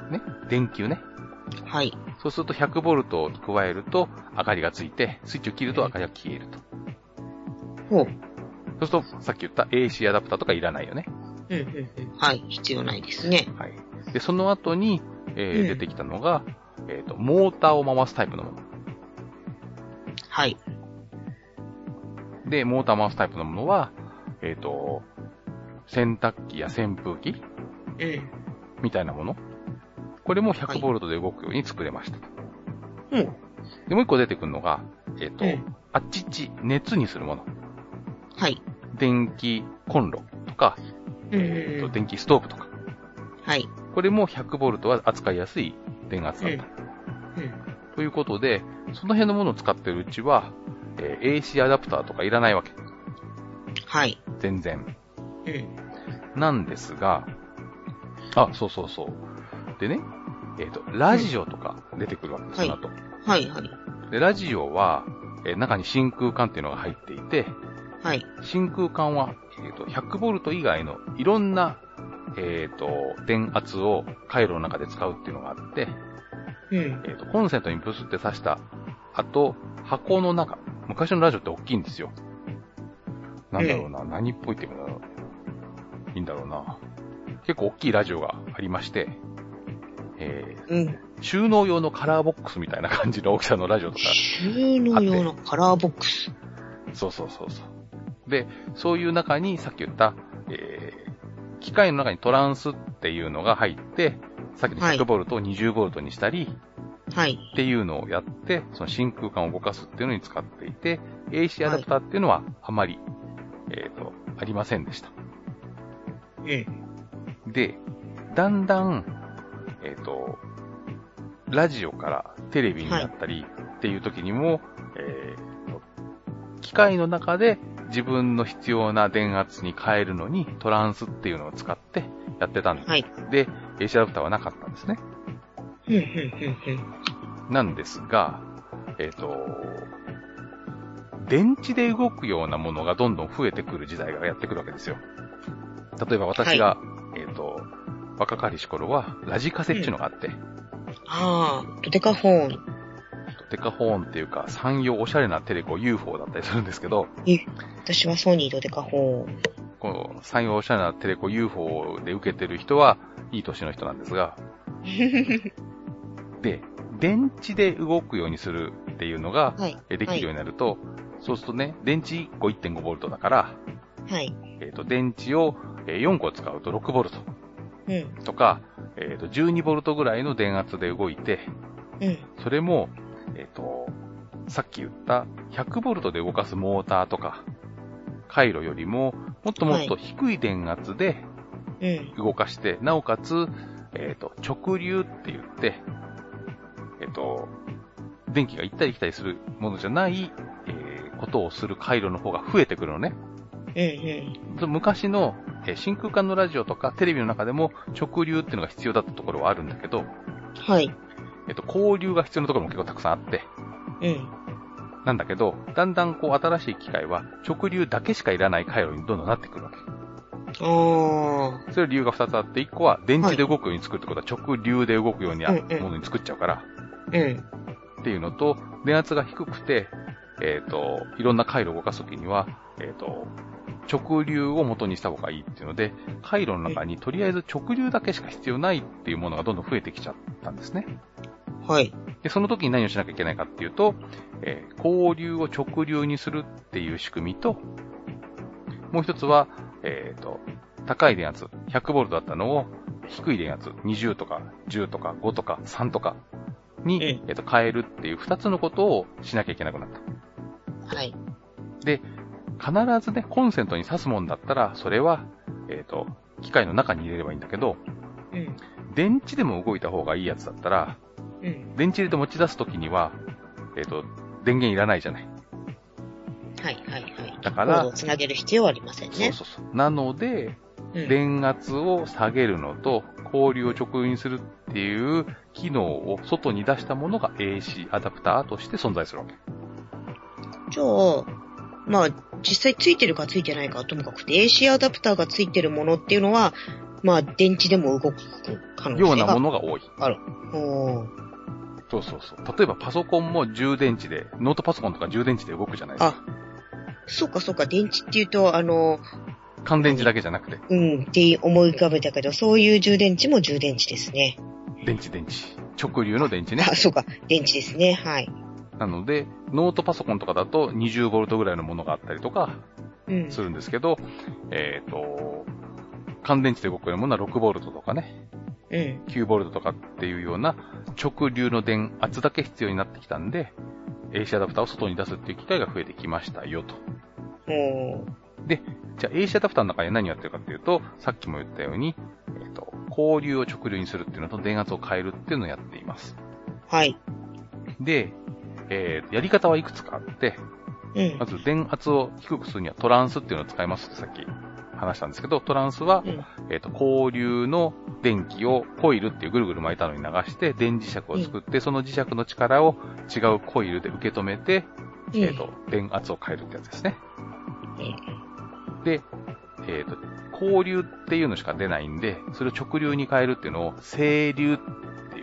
ね、電球ね。はい。そうするとひゃくボルトを加えると明かりがついて、スイッチを切ると明かりが消えると。ほう。そうすると、さっき言った エーシー アダプターとかいらないよね。うんうんうん。はい。必要ないですね。はい。で、その後に、えーうん、出てきたのが、えっと、モーターを回すタイプのもの。はい。 で、モーター回すタイプのものは、えっと、洗濯機や扇風機うん。 みたいなもの。これもひゃくボルトで動くように作れました。 うん。 で、もう一個出てくるのが、えっと、 うん、 あっちっち、熱にするもの。 はい。 電気コンロとか、 うんうんうん、 えっと、電気ストーブとか。 はい。 これもひゃくボルトは扱いやすい電圧だった。 うん。うん。 ということで、その辺のものを使ってるうちは、えー、エーシー アダプターとかいらないわけ。 はい。 全然。 うん。 なんですが、あ、そうそうそう。でね、えっと、ラジオとか出てくるわけです、その後。 はい、はい。 で、ラジオは、えー中に真空管っていうのが入っていて、 はい。 真空管は、えっと、ひゃくボルト以外のいろんな、えっと、電圧を回路の中で使うっていうのがあって、 うん。 えっと、コンセントにブスって挿した後、箱の中、昔のラジオって大きいんですよ。なんだろうな、何っぽいっていうのがいいんだろうな。結構大きいラジオがありまして、えーうん。 収納用のカラーボックスみたいな感じの大きさのラジオとか。 収納用のカラーボックス。 そうそうそうそう。で、そういう中にさっき言った、えー、機械の中にトランスっていうのが入って、さっきのひゃくボルトをにじゅうボルトにしたり、 はい。 っていうのをやって、その真空管を動かすっていうのに使っていて、エーシー アダプターっていうのはあまり、えっと、ありませんでした。 うん。 で、だんだん、えっと、ラジオからテレビになったりっていう時にも、えー、機械の中で自分の必要な電圧に変えるのにトランスっていうのを使ってやってたんです。 はい。 で、エーシー アダプターはなかったんですね。 うん、うん、うん、うん。 なんですが、えっと、電池で動くようなものがどんどん増えてくる時代がやってくるわけですよ。例えば私が、はい、えっと、若かりし頃はラジカセっていうのがあって、うん、 ああ、デカフォン。 デカフォンっていうか、産業おしゃれなテレコ ユーフォー だったりするんですけど、 え、私はソニーとデカフォン。 この産業おしゃれなテレコ ユーフォー で受けてる人はいい年の人なんですが、で、電池で動くようにするっていうのができるようになると、はいはい、そうするとね、電池いっこ いってんごボルトだから、 はい。 えっと、電池をよんこ使うとろくボルト。 うん。 とか、えっと、じゅうにボルトぐらいの電圧で動いて、 うん。 それも、えっと、さっき言ったひゃくボルトで動かすモーターとか、回路よりも、もっともっと低い電圧で動かして、はい、なおかつ、えっと、直流って言って、えっと、電気が行ったり来たりするものじゃない、えー、ことをする回路の方が増えてくるのね。 うんうん、 昔の、えー、真空管のラジオとかテレビの中でも直流っていうのが必要だったところはあるんだけど、 はい。 えっと、交流が必要なところも結構たくさんあって、 うん。 なんだけど、だんだんこう新しい機械は直流だけしかいらない回路にどんどんなってくるわけ。 ああ。 それ理由が二つあって、一個は電池で動くように作るってことは直流で動くようなものに作っちゃうから、 うん、うん。 っていうのと、電圧が低くて、えっと、いろんな回路を動かすときには、えっと、直流を元にした方がいいっていうので、回路の中にとりあえず直流だけしか必要ないっていうものがどんどん増えてきちゃったんですね。 はい。 で、その時に何をしなきゃいけないかっていうと、えー、交流を直流にするっていう仕組みと、もう一つは、えっと、高い電圧、ひゃくボルトだったのを、低い電圧、にじゅうとかじゅうとかごとかさんとかに、えっと、変えるっていう二つのことをしなきゃいけなくなった。 はい。 で、必ずね、コンセントに挿すもんだったら、それは、えっと、機械の中に入れればいいんだけど、 うん。 電池でも動いた方がいいやつだったら、 うん。 電池で持ち出すときには、えっと、電源いらないじゃない。 はいはいはい。 だから、コードをつなげる必要はありませんね。 そうそうそう。なので、 うん、 電圧を下げるのと、交流を直流にするっていう機能を外に出したものが エーシー アダプターとして存在するわけ。 じゃあ、まあ、実際ついてるかついてないかはともかくて、エーシー アダプターがついてるものっていうのは、まあ、電池でも動く可能性がようなものが多い。 ある。おー。 そうそうそう。例えばパソコンも充電池で、ノートパソコンとか充電池で動くじゃないですか。 あ、そうかそうか、電池っていうと、あの、 乾電池だけじゃなくて。 うん、って思い浮かべたけど、そういう充電池も充電池ですね。 電池電池。直流の電池ね。 あ、そうか、電池ですね、はい。 なので、ノートパソコンとかだとにじゅうボルトぐらいのものがあったりとかするんですけど、うん、えっと、乾電池で動くようなものはろくボルトとかね、うん、きゅうボルトとかっていうような直流の電圧だけ必要になってきたんで、エーシー アダプターを外に出すっていう機会が増えてきましたよと。で、じゃあ エーシー アダプターの中に何をやってるかっていうと、さっきも言ったように、えっと、交流を直流にするっていうのと電圧を変えるっていうのをやっています。 はい。 で、えー、やり方はいくつかあって、うん、まず電圧を低くするにはトランスっていうのを使いますってさっき話したんですけど、トランスは、うん、えっと、交流の電気をコイルっていうぐるぐる巻いたのに流して、電磁石を作って、うん、その磁石の力を違うコイルで受け止めて、うん、えっと、電圧を変えるってやつですね。うん、で、えっと、交流っていうのしか出ないんで、それを直流に変えるっていうのを、整流っていう、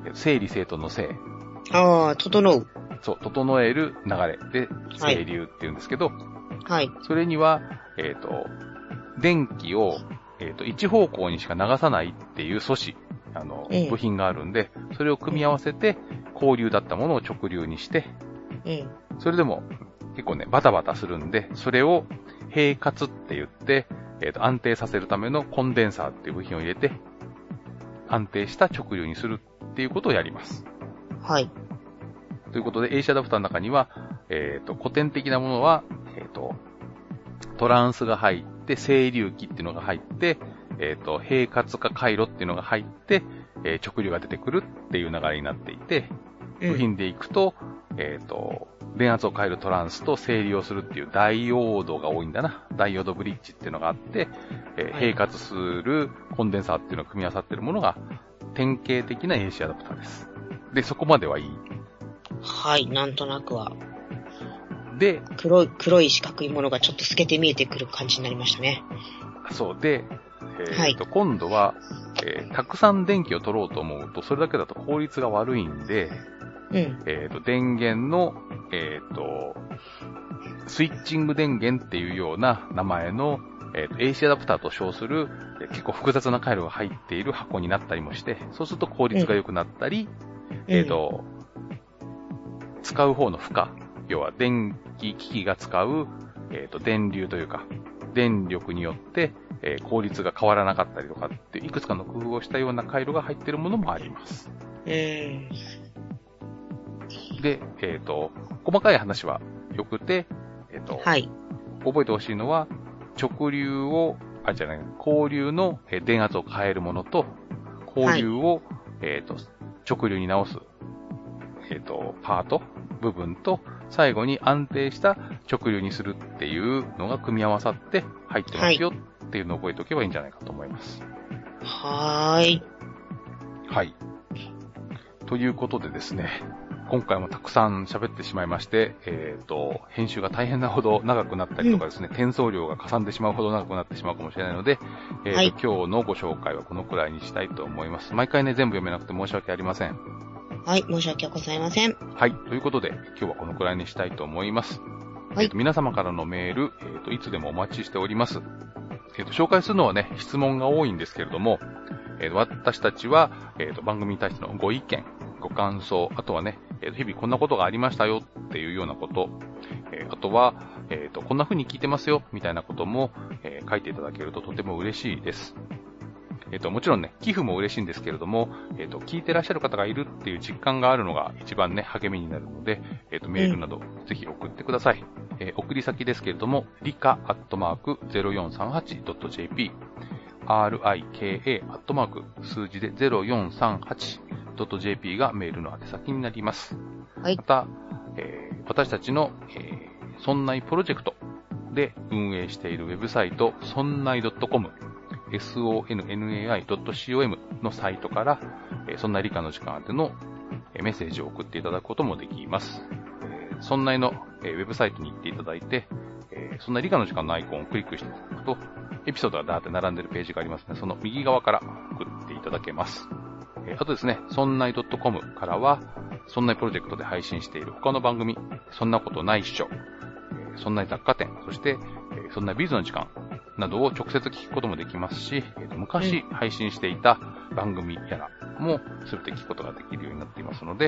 整理整頓の整。 ああ、整う。 そう、整える流れで、整流って言うんですけど、 はい。 それには、えっと、電気を、えっと、一方向にしか流さないっていう素子、あの、ええ、部品があるんで、それを組み合わせて、交流だったものを直流にして、ええ、それでも結構ね、バタバタするんで、それを平滑って言って、えっと、安定させるためのコンデンサーっていう部品を入れて、安定した直流にするっていうことをやります。 はい。 ということで、エーシー アダプターの中には、えっと、古典的なものは、えっと、トランスが入って、整流器っていうのが入って、えっと、平滑化回路っていうのが入って、えー、直流が出てくるっていう流れになっていて、部品でいくと、うん、えっと、電圧を変えるトランスと整流をするっていうダイオードが多いんだな。ダイオードブリッジっていうのがあって、えーはい、平滑するコンデンサーっていうのを組み合わさっているものが典型的な エーシー アダプターです。で、そこまではいい。 はい、なんとなくは。 で、 黒い、黒い四角いものがちょっと透けて見えてくる感じになりましたね。 そうで、えーとはい、今度は、えー、たくさん電気を取ろうと思うと、それだけだと効率が悪いんで、うん、えっと、電源の、えっと、スイッチング電源っていうような名前の、えっと、エーシー アダプターと称する、結構複雑な回路が入っている箱になったりもして、そうすると効率が良くなったり、うん、えっと、うん、使う方の負荷、要は電気機器が使う、えっと、電流というか、電力によって、えー、効率が変わらなかったりとかって、いくつかの工夫をしたような回路が入っているものもあります。 えー、で、えっと、細かい話はよくて、えっと、 はい、 覚えてほしいのは、直流を、あ、じゃない、交流の電圧を変えるものと、交流を、はい、えっと、直流に直す、えっと、パート、部分と、最後に安定した直流にするっていうのが組み合わさって入ってますよっていうのを覚えておけばいいんじゃないかと思います。 はーい。 はい。ということでですね、今回もたくさん喋ってしまいまして、えっと、編集が大変なほど長くなったりとかですね、うん、転送量がかさんでしまうほど長くなってしまうかもしれないので、えーとはい、今日のご紹介はこのくらいにしたいと思います。毎回ね、全部読めなくて申し訳ありません。 はい、申し訳ございません。 はい、ということで、今日はこのくらいにしたいと思います。はい。えーと、皆様からのメール、えーと、いつでもお待ちしております。えーと、紹介するのはね、質問が多いんですけれども、えーと、私たちは、えーと、番組に対してのご意見、ご感想、あとはね、えーと、日々こんなことがありましたよっていうようなこと、えー、あとは、えーと、こんな風に聞いてますよ、みたいなことも、えー、書いていただけるととても嬉しいです。えっと、もちろんね、寄付も嬉しいんですけれども、えっと、聞いてらっしゃる方がいるっていう実感があるのが一番ね、励みになるので、えっと、メールなど、ぜひ送ってください。えー、送り先ですけれども、リカアットマーク ゼロよんさんはちドットジェーピー、アールアイケーエー アットマーク数字で ゼロよんさんはちドットジェーピー がメールの宛先になります。はい。また、えー、私たちの、えー、そんないプロジェクトで運営しているウェブサイト、そんない .com、エスオーエヌエヌエーアイドットコム のサイトから、えー、そんな理科の時間宛ての、えー、メッセージを送っていただくこともできます。えー、そんないの、えー、ウェブサイトに行っていただいて、えー、そんな理科の時間のアイコンをクリックしていただくと、エピソードがダーって並んでるページがありますね。その右側から送っていただけます。えー、あとですね、そんない .com からは、そんないプロジェクトで配信している他の番組、そんなことないっしょ、えー、そんない雑貨店、そして、えー、そんなビズの時間、などを直接聞くこともできますし、えー、と昔配信していた番組やらもすべて聞くことができるようになっていますので、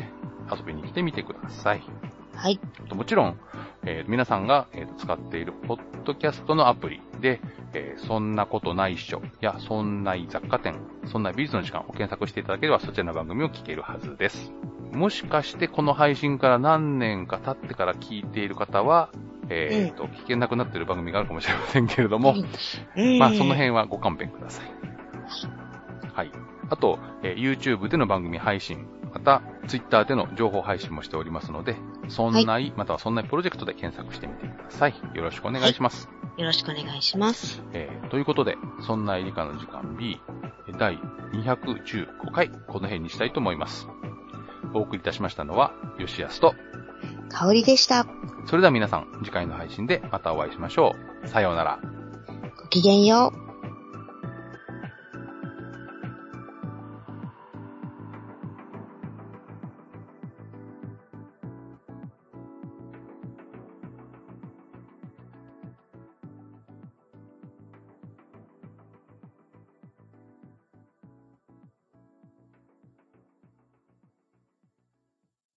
遊びに来てみてください。 はい。 もちろん、えー、皆さんが、えー、使っているポッドキャストのアプリで、えー、そんなことないっしょやそんない雑貨店、そんな美術の時間を検索していただければそちらの番組を聞けるはずです。もしかしてこの配信から何年か経ってから聞いている方は、えーと、うん、聞けなくなっている番組があるかもしれませんけれども、うん、まあその辺はご勘弁ください。はい。あと、えー、YouTube での番組配信、また Twitter での情報配信もしておりますので、そんない、はい、またはそんないプロジェクトで検索してみてください。よろしくお願いします。 はい、よろしくお願いします。 えー、ということで、そんない理科の時間 B だいにひゃくじゅうごかい、この辺にしたいと思います。お送りいたしましたのは、吉安と香りでした。 それでは皆さん、次回の配信でまたお会いしましょう。さようなら。 ごきげんよう。